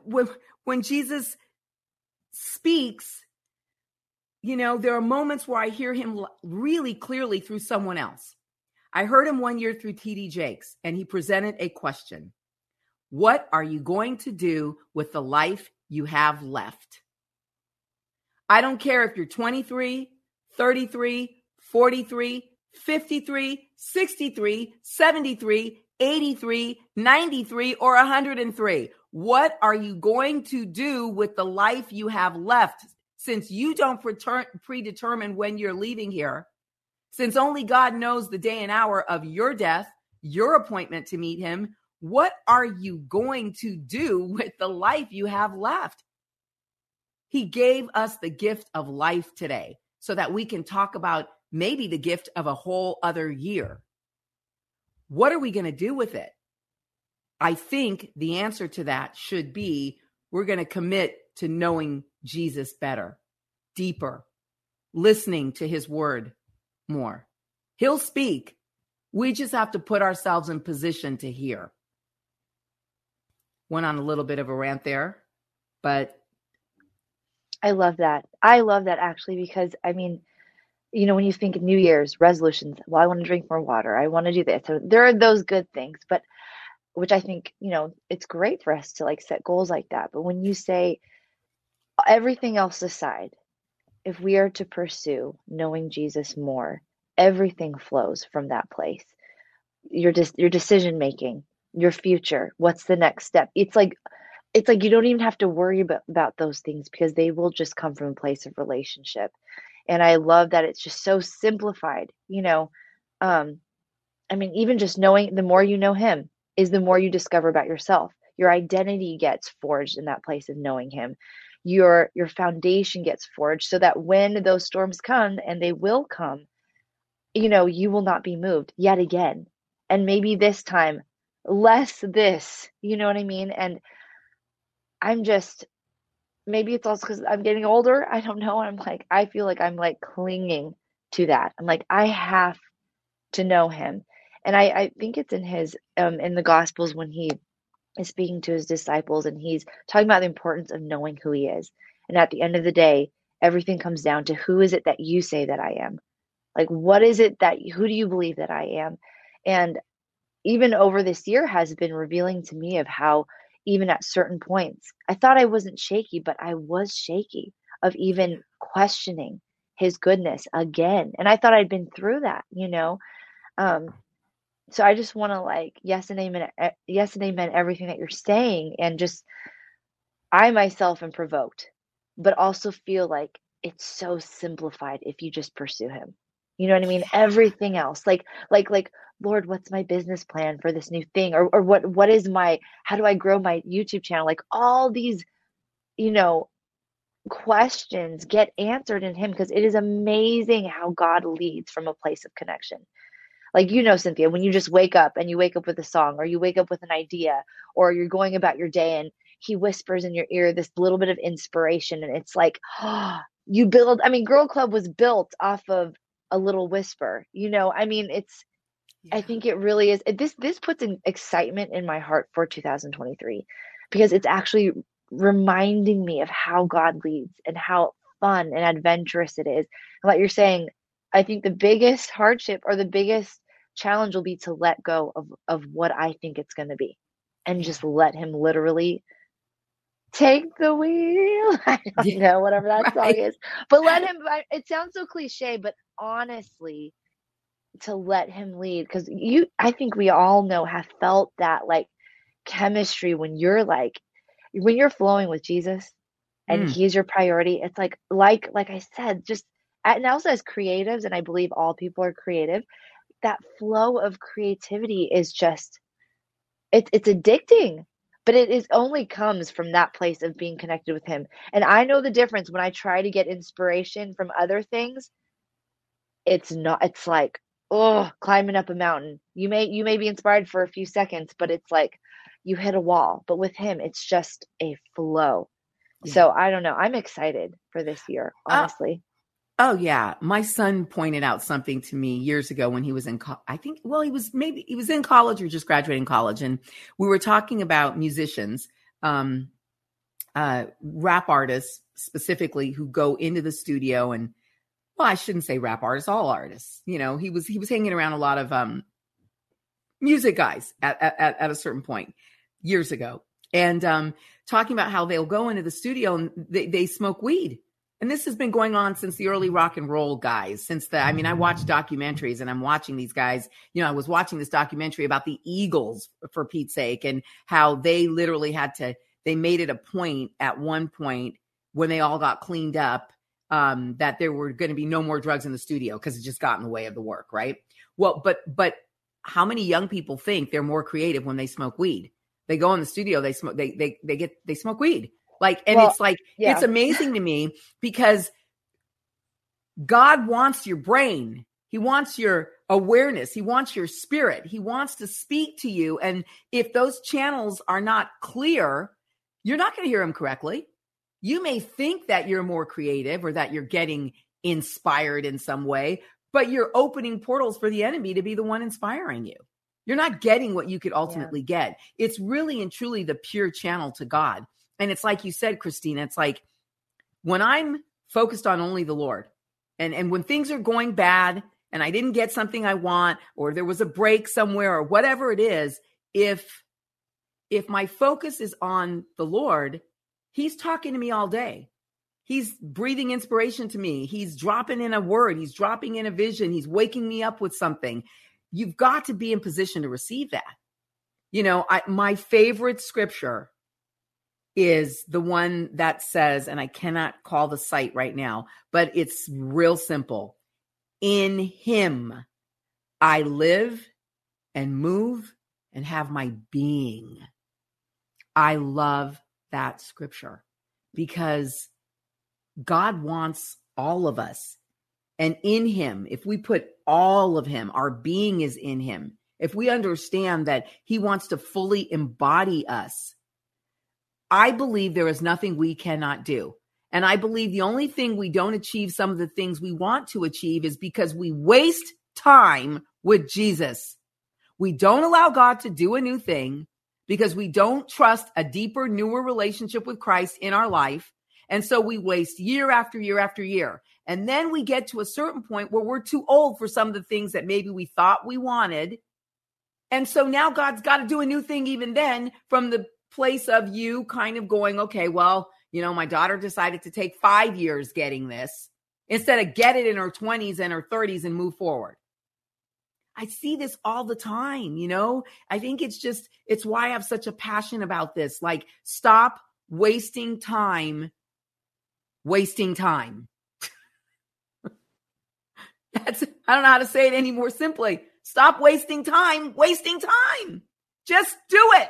[SPEAKER 2] speaks, you know, there are moments where I hear him really clearly through someone else. I heard him one year through T.D. Jakes, and he presented a question. What are you going to do with the life you have left? I don't care if you're 23, 33, 43, 53, 63, 73, 83, 93, or 103. What are you going to do with the life you have left? Since you don't predetermine when you're leaving here, since only God knows the day and hour of your death, your appointment to meet him, what are you going to do with the life you have left? He gave us the gift of life today so that we can talk about maybe the gift of a whole other year. What are we going to do with it? I think the answer to that should be we're going to commit to knowing Jesus better, deeper, listening to his word, more. He'll speak. We just have to put ourselves in position to hear. Went on a little bit of a rant there, but
[SPEAKER 5] I love that. I love that actually, because I mean, when you think of New Year's resolutions, well, I want to drink more water. I want to do this. So there are those good things, but which I think, it's great for us to like set goals like that. But when you say everything else aside, if we are to pursue knowing Jesus more, everything flows from that place. Your decision making, your future, what's the next step? It's like you don't even have to worry about those things because they will just come from a place of relationship. And I love that it's just so simplified, even just knowing, the more you know him is the more you discover about yourself. Your identity gets forged in that place of knowing him. Your foundation gets forged so that when those storms come, and they will come, you will not be moved yet again. And maybe this time less this, you know what I mean? And maybe it's also because I'm getting older. I don't know. I feel like I'm like clinging to that. I'm like, I have to know him. And I think it's in his, in the Gospels when he is speaking to his disciples and he's talking about the importance of knowing who he is. And at the end of the day, everything comes down to, who is it that you say that I am? Like, what is it who do you believe that I am? And even over this year has been revealing to me of how even at certain points, I thought I wasn't shaky, but I was shaky of even questioning his goodness again. And I thought I'd been through that, so I just want to yes and amen everything that you're saying. And just, I myself am provoked, but also feel like it's so simplified if you just pursue him. You know what I mean? Everything else, like, Lord, what's my business plan for this new thing? Or what is how do I grow my YouTube channel? Like all these, questions get answered in him, because it is amazing how God leads from a place of connection. Like, Cynthia, when you just wake up and you wake up with a song, or you wake up with an idea, or you're going about your day and he whispers in your ear this little bit of inspiration. And it's like, Girl Club was built off of a little whisper, I think it really is. This puts an excitement in my heart for 2023, because it's actually reminding me of how God leads and how fun and adventurous it is. And like you're saying, I think the biggest hardship or the biggest challenge will be to let go of what I think it's going to be, and just let him literally take the wheel. I don't know, whatever that song is, but let him, it sounds so cliche, but honestly, to let him lead. Because I think we all have felt that like chemistry when you're flowing with Jesus and he's your priority. It's like I said, just, and also as creatives, and I believe all people are creative, that flow of creativity is just, it's addicting, but it is only comes from that place of being connected with him. And I know the difference when I try to get inspiration from other things. It's like, climbing up a mountain. You may be inspired for a few seconds, but it's like you hit a wall. But with him, it's just a flow. Yeah. So I don't know. I'm excited for this year, honestly.
[SPEAKER 2] Oh yeah. My son pointed out something to me years ago when he was in, he was in college or just graduating college. And we were talking about musicians, rap artists specifically, who go into the studio and, well, I shouldn't say rap artists, all artists. He was hanging around a lot of music guys at a certain point years ago, and talking about how they'll go into the studio and they smoke weed. And this has been going on since the early rock and roll guys. I watch documentaries and I'm watching these guys. I was watching this documentary about the Eagles, for Pete's sake, and how they literally they made it a point at one point when they all got cleaned up, that there were going to be no more drugs in the studio because it just got in the way of the work, right? Well, but how many young people think they're more creative when they smoke weed? They go in the studio, they smoke, they smoke weed. It's amazing to me, because God wants your brain. He wants your awareness. He wants your spirit. He wants to speak to you. And if those channels are not clear, you're not going to hear him correctly. You may think that you're more creative or that you're getting inspired in some way, but you're opening portals for the enemy to be the one inspiring you. You're not getting what you could ultimately get. It's really and truly the pure channel to God. And it's like you said, Christina, it's like when I'm focused on only the Lord, and when things are going bad and I didn't get something I want, or there was a break somewhere or whatever it is, if my focus is on the Lord, he's talking to me all day. He's breathing inspiration to me. He's dropping in a word. He's dropping in a vision. He's waking me up with something. You've got to be in position to receive that. You know, my favorite scripture is the one that says, and I cannot call the site right now, but it's real simple. In him, I live and move and have my being. I love that scripture because God wants all of us. And in him, if we put all of him, our being is in him. If we understand that he wants to fully embody us, I believe there is nothing we cannot do. And I believe the only thing we don't achieve some of the things we want to achieve is because we waste time with Jesus. We don't allow God to do a new thing because we don't trust a deeper, newer relationship with Christ in our life. And so we waste year after year after year. And then we get to a certain point where we're too old for some of the things that maybe we thought we wanted. And so now God's got to do a new thing even then, from the place of you kind of going, okay, well, you know, my daughter decided to take 5 years getting this instead of get it in her 20s and her 30s and move forward. I see this all the time, you know. I think it's why I have such a passion about this. Like, stop wasting time. I don't know how to say it any more simply. Stop wasting time. Just do it.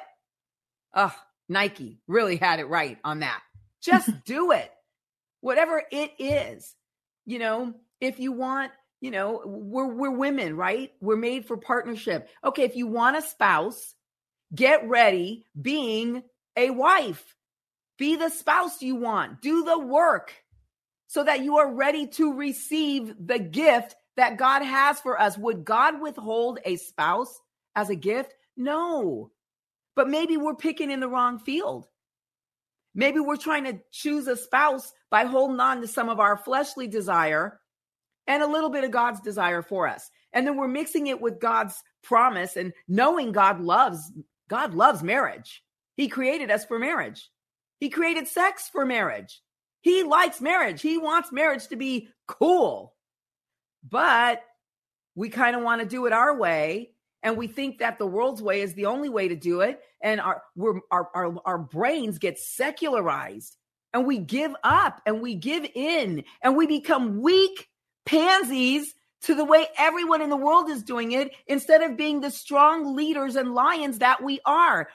[SPEAKER 2] Nike really had it right on that. Just do it. Whatever it is, you know, if you want, you know, we're women, right? We're made for partnership. Okay. If you want a spouse, get ready being a wife. Be the spouse you want. Do the work so that you are ready to receive the gift that God has for us. Would God withhold a spouse as a gift? No. But maybe we're picking in the wrong field. Maybe we're trying to choose a spouse by holding on to some of our fleshly desire and a little bit of God's desire for us. And then we're mixing it with God's promise and knowing God loves marriage. He created us for marriage. He created sex for marriage. He likes marriage. He wants marriage to be cool. But we kind of want to do it our way. And we think that the world's way is the only way to do it. And our brains get secularized and we give up and we give in and we become weak pansies to the way everyone in the world is doing it, instead of being the strong leaders and lions that we are.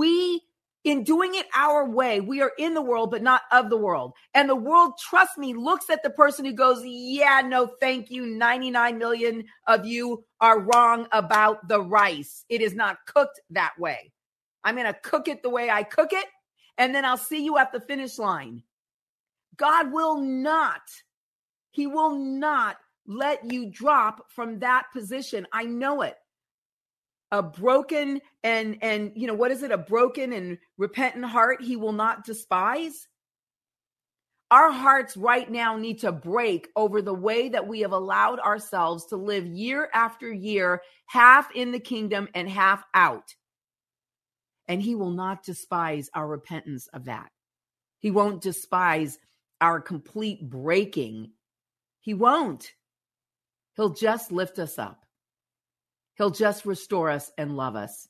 [SPEAKER 2] In doing it our way, we are in the world, but not of the world. And the world, trust me, looks at the person who goes, yeah, no, thank you. 99 million of you are wrong about the rice. It is not cooked that way. I'm going to cook it the way I cook it, and then I'll see you at the finish line. God will not. He will not let you drop from that position. I know it. A broken and you know, what is it? A broken and repentant heart he will not despise. Our hearts right now need to break over the way that we have allowed ourselves to live year after year, half in the kingdom and half out. And he will not despise our repentance of that. He won't despise our complete breaking. He won't. He'll just lift us up. He'll just restore us and love us.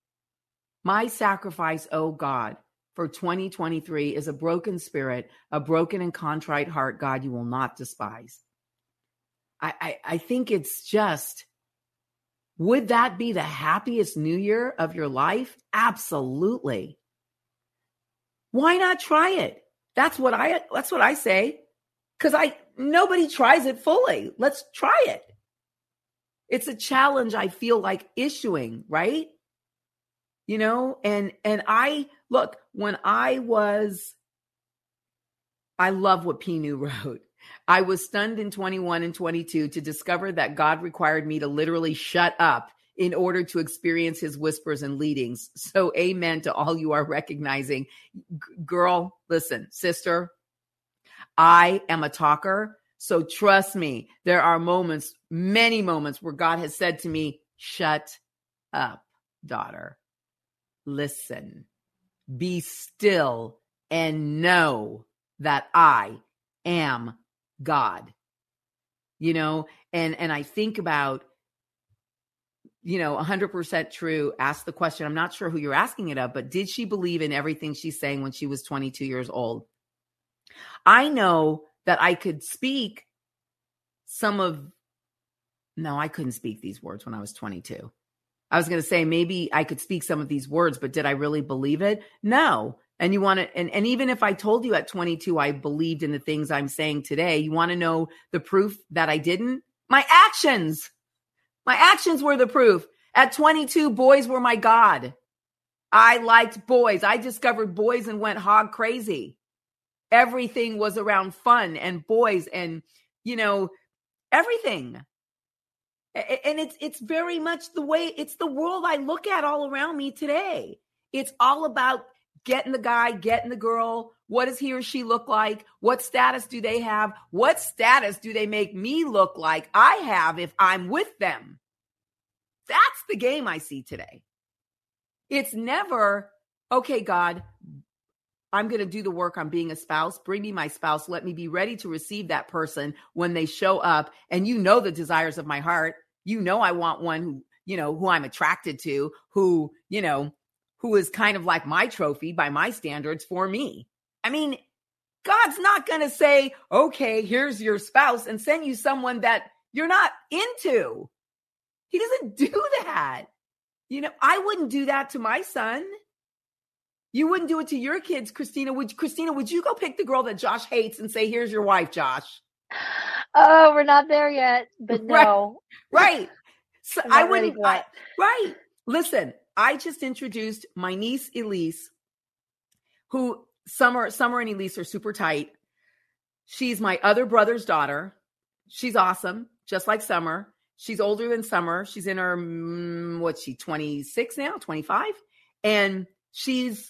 [SPEAKER 2] My sacrifice, oh God, for 2023 is a broken spirit, a broken and contrite heart, God, you will not despise. I think it's just, would that be the happiest new year of your life? Absolutely. Why not try it? That's what I say. Because nobody tries it fully. Let's try it. It's a challenge I feel like issuing, right? You know, and I look, when I love what Pinu wrote. I was stunned in 21 and 22 to discover that God required me to literally shut up in order to experience his whispers and leadings. So amen to all you are recognizing. Girl, listen, sister, I am a talker. So trust me, there are moments, many moments where God has said to me, shut up, daughter. Listen, be still and know that I am God. You know, and I think about, 100% true. Ask the question. I'm not sure who you're asking it of, but did she believe in everything she's saying when she was 22 years old? I know that I could speak I couldn't speak these words when I was 22. I was going to say, maybe I could speak some of these words, but did I really believe it? No. And you want to, and even if I told you at 22, I believed in the things I'm saying today, you want to know the proof that I didn't? My actions were the proof. At 22, boys were my God. I liked boys. I discovered boys and went hog crazy. Everything was around fun and boys and, everything. And it's very much it's the world I look at all around me today. It's all about getting the guy, getting the girl. What does he or she look like? What status do they have? What status do they make me look like I have if I'm with them? That's the game I see today. It's never, okay, God, I'm going to do the work on being a spouse. Bring me my spouse. Let me be ready to receive that person when they show up. And the desires of my heart. I want one who I'm attracted to, who is kind of like my trophy by my standards for me. I mean, God's not going to say, okay, here's your spouse and send you someone that you're not into. He doesn't do that. I wouldn't do that to my son. You wouldn't do it to your kids, Christina. Would you go pick the girl that Josh hates and say, here's your wife, Josh?
[SPEAKER 5] Oh, we're not there yet, but no.
[SPEAKER 2] Right. So I wouldn't.
[SPEAKER 5] Right.
[SPEAKER 2] Listen, I just introduced my niece, Elise, who Summer and Elise are super tight. She's my other brother's daughter. She's awesome, just like Summer. She's older than Summer. She's in her, 26 now, 25? And she's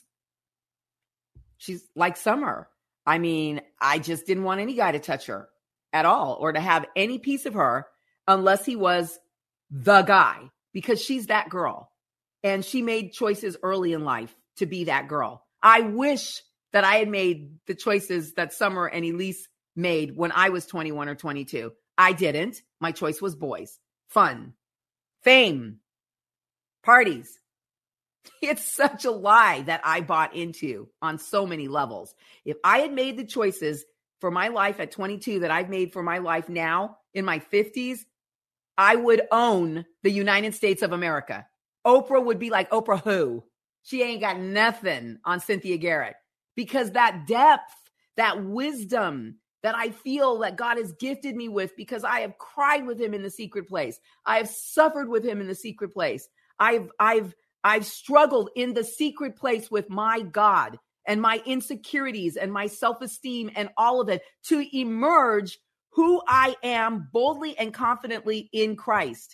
[SPEAKER 2] like Summer. I mean, I just didn't want any guy to touch her at all or to have any piece of her unless he was the guy, because she's that girl. And she made choices early in life to be that girl. I wish that I had made the choices that Summer and Elise made when I was 21 or 22. I didn't. My choice was boys, fun, fame, parties. It's such a lie that I bought into on so many levels. If I had made the choices for my life at 22 that I've made for my life now in my 50s, I would own the United States of America. Oprah would be like, Oprah who? She ain't got nothing on Cynthia Garrett, because that depth, that wisdom that I feel that God has gifted me with, because I have cried with him in the secret place. I have suffered with him in the secret place. I've struggled in the secret place with my God and my insecurities and my self-esteem and all of it to emerge who I am boldly and confidently in Christ.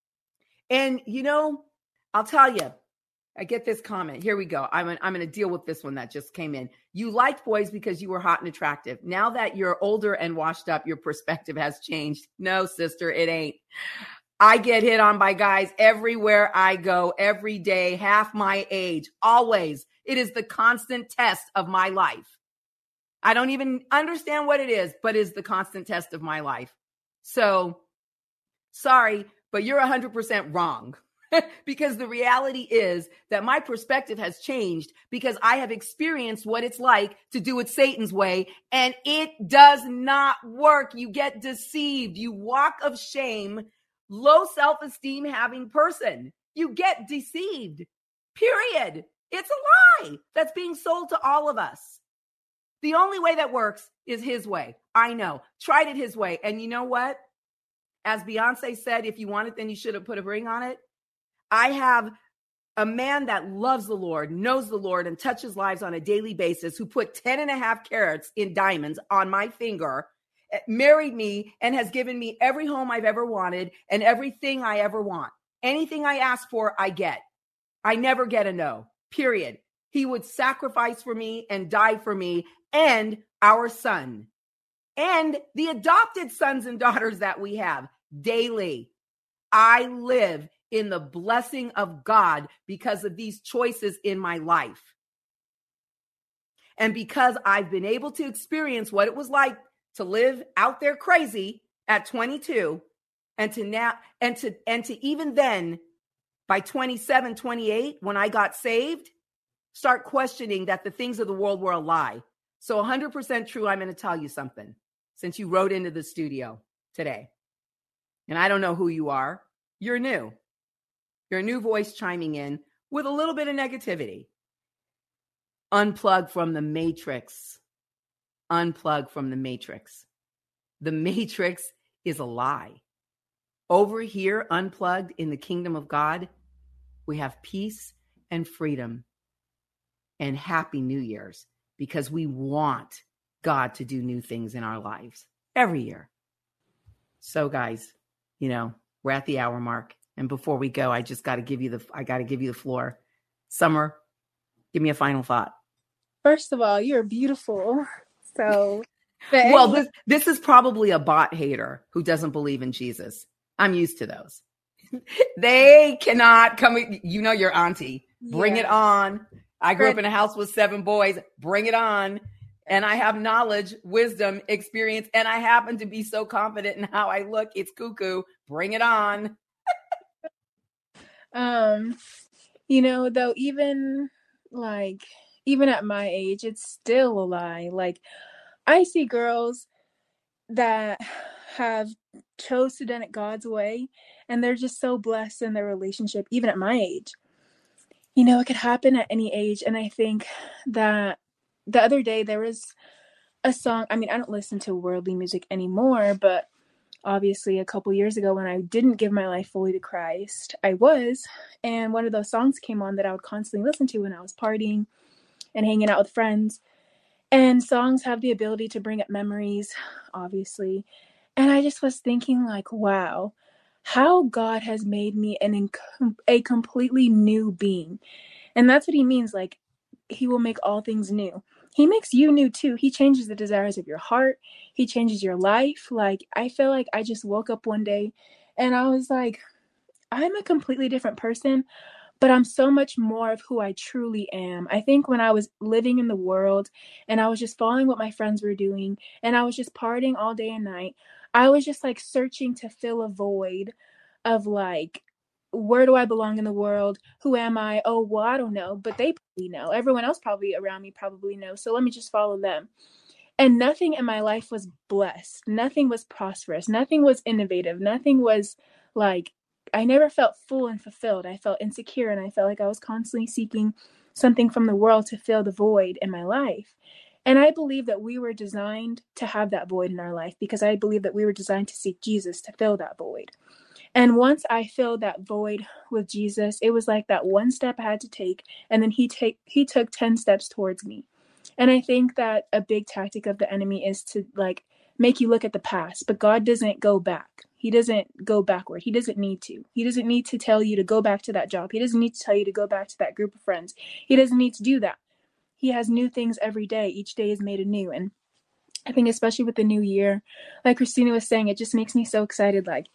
[SPEAKER 2] And, I'll tell you, I get this comment. Here we go. I'm going to deal with this one that just came in. You liked boys because you were hot and attractive. Now that you're older and washed up, your perspective has changed. No, sister, it ain't. I get hit on by guys everywhere I go, every day, half my age, always. It is the constant test of my life. I don't even understand what it is, but it's the constant test of my life. So, sorry, but you're 100% wrong. Because the reality is that my perspective has changed because I have experienced what it's like to do it Satan's way, and it does not work. You get deceived. You walk of shame, low self-esteem having person. You get deceived, period. It's a lie that's being sold to all of us. The only way that works is his way. I know. Tried it his way. And you know what? As Beyonce said, if you want it, then you should have put a ring on it. I have a man that loves the Lord, knows the Lord, and touches lives on a daily basis, who put 10.5 carats in diamonds on my finger married me and has given me every home I've ever wanted and everything I ever want. Anything I ask for, I get. I never get a no, period. He would sacrifice for me and die for me and our son and the adopted sons and daughters that we have daily. I live in the blessing of God because of these choices in my life. And because I've been able to experience what it was like to live out there crazy at 22 and to now, and to even then by 27, 28, when I got saved, start questioning that the things of the world were a lie. So 100% true. I'm going to tell you something since you wrote into the studio today. And I don't know who you are. You're new. You're a new voice chiming in with a little bit of negativity. Unplug from the matrix. Unplug from the matrix. The matrix is a lie. Over here, unplugged in the kingdom of God, we have peace and freedom and happy New Year's because we want God to do new things in our lives every year. So guys, we're at the hour mark. And before we go, I got to give you the floor. Summer, give me a final thought.
[SPEAKER 1] First of all, you're beautiful. So,
[SPEAKER 2] well, this is probably a bot hater who doesn't believe in Jesus. I'm used to those. They cannot come. Your auntie. Bring it on. I grew up in a house with 7 boys. Bring it on. And I have knowledge, wisdom, experience, and I happen to be so confident in how I look. It's cuckoo. Bring it on.
[SPEAKER 1] Though even at my age, it's still a lie. Like, I see girls that have chose to done it God's way, and they're just so blessed in their relationship, even at my age. It could happen at any age. And I think that the other day there was a song. I mean, I don't listen to worldly music anymore, but obviously a couple years ago when I didn't give my life fully to Christ, I was. And one of those songs came on that I would constantly listen to when I was partying and hanging out with friends. And songs have the ability to bring up memories, obviously. And I just was thinking, like, wow, how God has made me a completely new being. And that's what he means. Like, he will make all things new. He makes you new too. He changes the desires of your heart. He changes your life. Like, I feel like I just woke up one day and I was like, I'm a completely different person, but I'm so much more of who I truly am. I think when I was living in the world and I was just following what my friends were doing and I was just partying all day and night, I was just like searching to fill a void of like, where do I belong in the world? Who am I? Oh, well, I don't know, but they probably know. Everyone else probably around me probably knows. So let me just follow them. And nothing in my life was blessed. Nothing was prosperous. Nothing was innovative. Nothing was like, I never felt full and fulfilled. I felt insecure and I felt like I was constantly seeking something from the world to fill the void in my life. And I believe that we were designed to have that void in our life because I believe that we were designed to seek Jesus to fill that void. And once I filled that void with Jesus, it was like that one step I had to take. And then he took 10 steps towards me. And I think that a big tactic of the enemy is to like make you look at the past, but God doesn't go back. He doesn't go backward. He doesn't need to. He doesn't need to tell you to go back to that job. He doesn't need to tell you to go back to that group of friends. He doesn't need to do that. He has new things every day. Each day is made anew. And I think especially with the new year, like Christina was saying, it just makes me so excited. Like,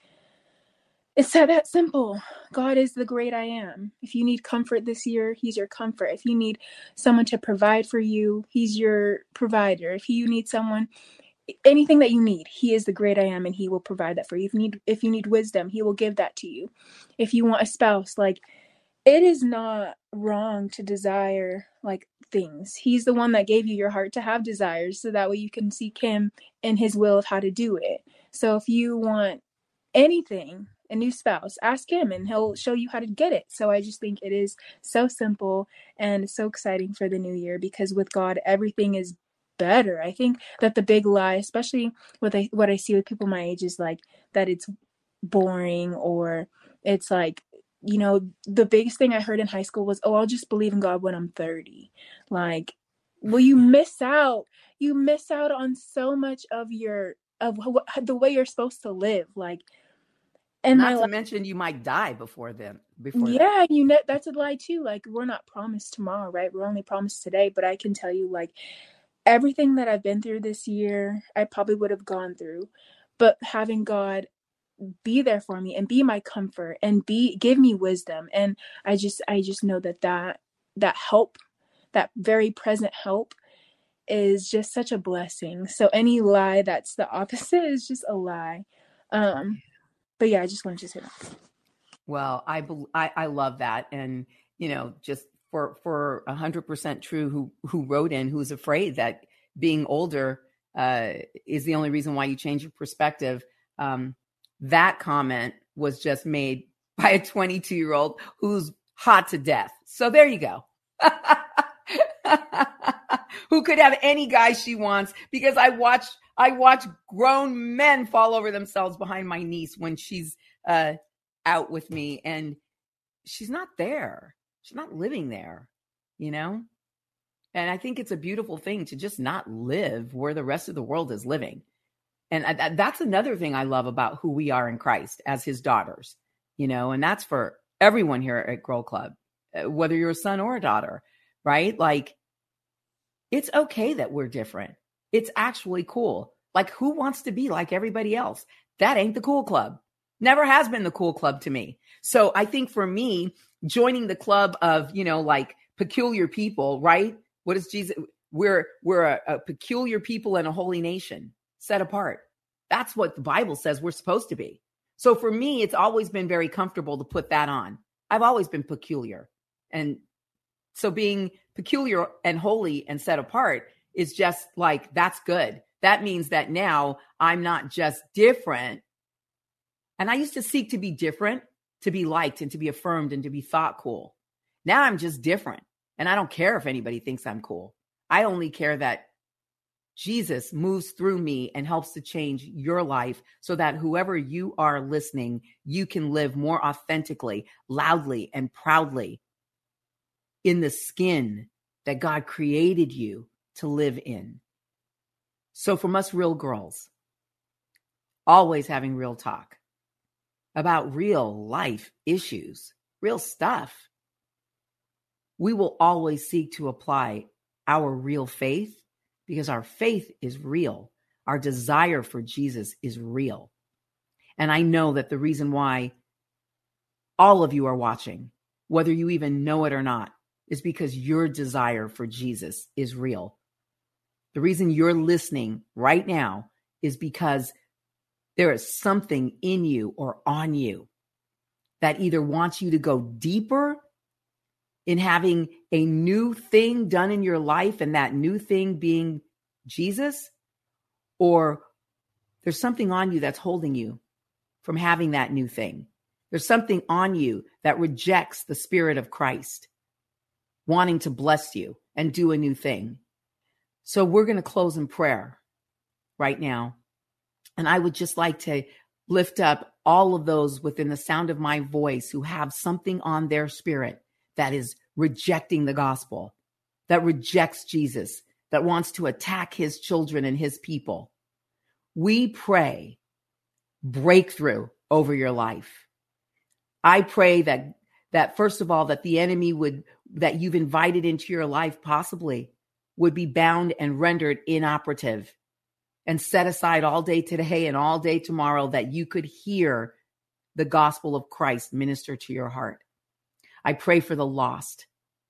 [SPEAKER 1] it's that simple. God is the great I am. If you need comfort this year, he's your comfort. If you need someone to provide for you, he's your provider. If you need someone, anything that you need, he is the great I am and he will provide that for you. If you need wisdom, he will give that to you. If you want a spouse, like, it is not wrong to desire like things. He's the one that gave you your heart to have desires so that way you can seek him and his will of how to do it. So if you want anything, a new spouse, ask him and he'll show you how to get it. So I just think it is so simple and so exciting for the new year because with God, everything is better. I think that the big lie, especially what I see with people my age, is like that it's boring or it's like, the biggest thing I heard in high school was, oh, I'll just believe in God when I'm 30. Like, well, you miss out on so much of your the way you're supposed to live. Like, and
[SPEAKER 2] Not
[SPEAKER 1] my
[SPEAKER 2] to
[SPEAKER 1] life,
[SPEAKER 2] mention you might die before then, before that.
[SPEAKER 1] yeah, that's a lie too. Like, we're not promised tomorrow, right? We're only promised today. But I can tell you, like, everything that I've been through this year, I probably would have gone through, but having God be there for me and be my comfort and give me wisdom, and I just know that help, that very present help, is just such a blessing. So any lie that's the opposite is just a lie. But yeah, I just wanted to say that.
[SPEAKER 2] Well, I love that. And, just for 100% true, who wrote in, who's afraid that being older is the only reason why you change your perspective. That comment was just made by a 22-year-old who's hot to death. So there you go. Who could have any guy she wants, because I watch grown men fall over themselves behind my niece when she's out with me, and she's not there. She's not living there, And I think it's a beautiful thing to just not live where the rest of the world is living. And that's another thing I love about who we are in Christ as his daughters, and that's for everyone here at Girl Club, whether you're a son or a daughter, right? Like, it's okay that we're different. It's actually cool. Like, who wants to be like everybody else? That ain't the cool club. Never has been the cool club to me. So I think for me, joining the club of, like peculiar people, right? What is Jesus? We're a peculiar people and a holy nation, set apart. That's what the Bible says we're supposed to be. So for me, it's always been very comfortable to put that on. I've always been peculiar. And so being peculiar and holy and set apart is just like, that's good. That means that now I'm not just different. And I used to seek to be different, to be liked and to be affirmed and to be thought cool. Now I'm just different. And I don't care if anybody thinks I'm cool. I only care that Jesus moves through me and helps to change your life so that whoever you are listening, you can live more authentically, loudly, and proudly in the skin that God created you to live in. So from us real girls, always having real talk about real life issues, real stuff, we will always seek to apply our real faith, because our faith is real. Our desire for Jesus is real. And I know that the reason why all of you are watching, whether you even know it or not, is because your desire for Jesus is real. The reason you're listening right now is because there is something in you or on you that either wants you to go deeper in having a new thing done in your life, and that new thing being Jesus, or there's something on you that's holding you from having that new thing. There's something on you that rejects the Spirit of Christ, wanting to bless you and do a new thing. So we're going to close in prayer right now. And I would just like to lift up all of those within the sound of my voice who have something on their spirit that is rejecting the gospel, that rejects Jesus, that wants to attack his children and his people. We pray breakthrough over your life. I pray that first of all, that the enemy that you've invited into your life possibly would be bound and rendered inoperative and set aside all day today and all day tomorrow, that you could hear the gospel of Christ minister to your heart. I pray for the lost.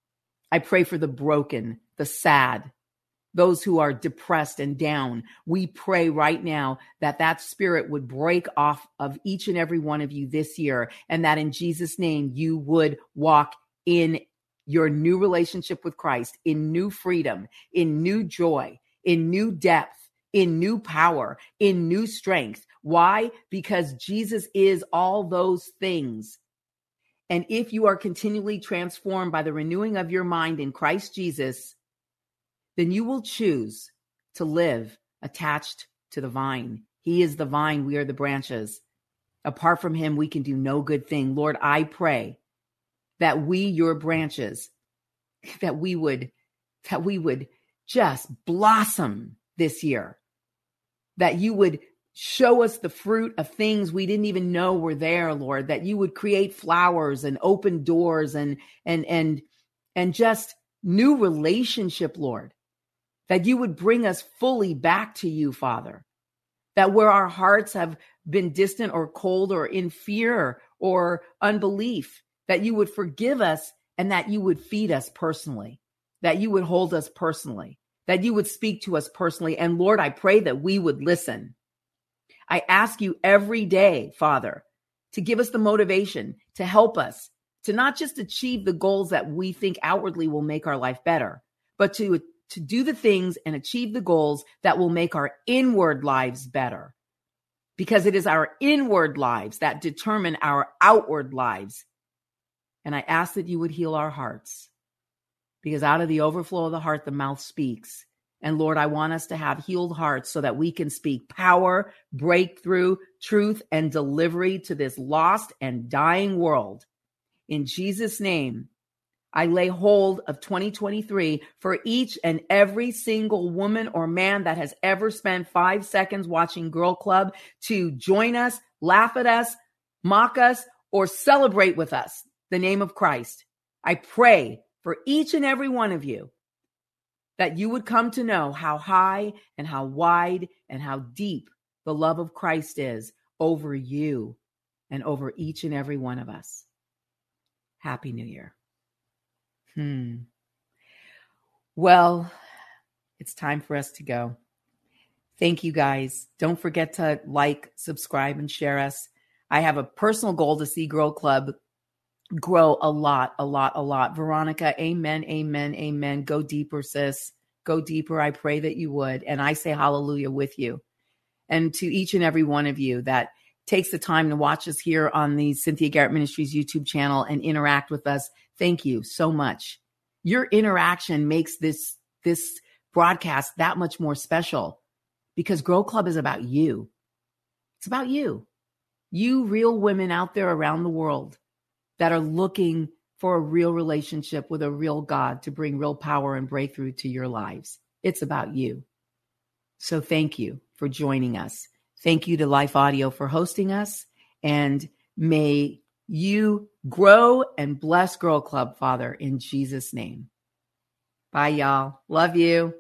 [SPEAKER 2] I pray for the broken, the sad, those who are depressed and down. We pray right now that spirit would break off of each and every one of you this year, and that in Jesus' name you would walk in your new relationship with Christ, in new freedom, in new joy, in new depth, in new power, in new strength. Why? Because Jesus is all those things. And if you are continually transformed by the renewing of your mind in Christ Jesus, then you will choose to live attached to the vine. He is the vine, we are the branches. Apart from him, we can do no good thing. Lord, I pray that we, your branches, that we would just blossom this year, that you would show us the fruit of things we didn't even know were there, Lord, that you would create flowers and open doors and just new relationship, Lord, that you would bring us fully back to you, Father, that where our hearts have been distant or cold or in fear or unbelief, that you would forgive us and that you would feed us personally, that you would hold us personally, that you would speak to us personally. And Lord, I pray that we would listen. I ask you every day, Father, to give us the motivation to help us to not just achieve the goals that we think outwardly will make our life better, but to do the things and achieve the goals that will make our inward lives better. Because it is our inward lives that determine our outward lives. And I ask that you would heal our hearts, because out of the overflow of the heart, the mouth speaks. And Lord, I want us to have healed hearts so that we can speak power, breakthrough, truth, and delivery to this lost and dying world. In Jesus' name, I lay hold of 2023 for each and every single woman or man that has ever spent 5 seconds watching Girl Club to join us, laugh at us, mock us, or celebrate with us the name of Christ. I pray for each and every one of you that you would come to know how high and how wide and how deep the love of Christ is over you and over each and every one of us. Happy New Year. Well, it's time for us to go. Thank you, guys. Don't forget to like, subscribe, and share us. I have a personal goal to see Girl Club grow a lot. Veronica, amen, amen, amen. Go deeper, sis. Go deeper. I pray that you would. And I say hallelujah with you. And to each and every one of you that takes the time to watch us here on the Cynthia Garrett Ministries YouTube channel and interact with us, thank you so much. Your interaction makes this broadcast that much more special, because Girl Club is about you. It's about you. You real women out there around the world that are looking for a real relationship with a real God to bring real power and breakthrough to your lives. It's about you. So thank you for joining us. Thank you to Life Audio for hosting us. And may you grow and bless Girl Club, Father, in Jesus' name. Bye, y'all. Love you.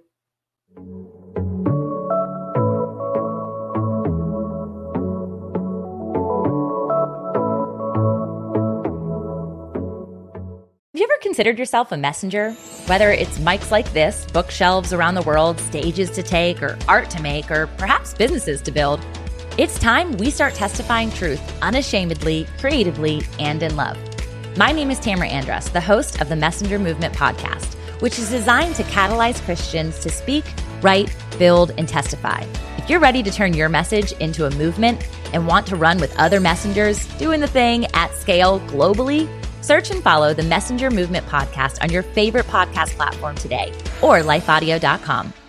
[SPEAKER 6] Have you ever considered yourself a messenger? Whether it's mics like this, bookshelves around the world, stages to take, or art to make, or perhaps businesses to build, it's time we start testifying truth unashamedly, creatively, and in love. My name is Tamara Andrus, the host of the Messenger Movement podcast, which is designed to catalyze Christians to speak, write, build, and testify. If you're ready to turn your message into a movement and want to run with other messengers doing the thing at scale globally, search and follow the Messenger Movement podcast on your favorite podcast platform today or lifeaudio.com.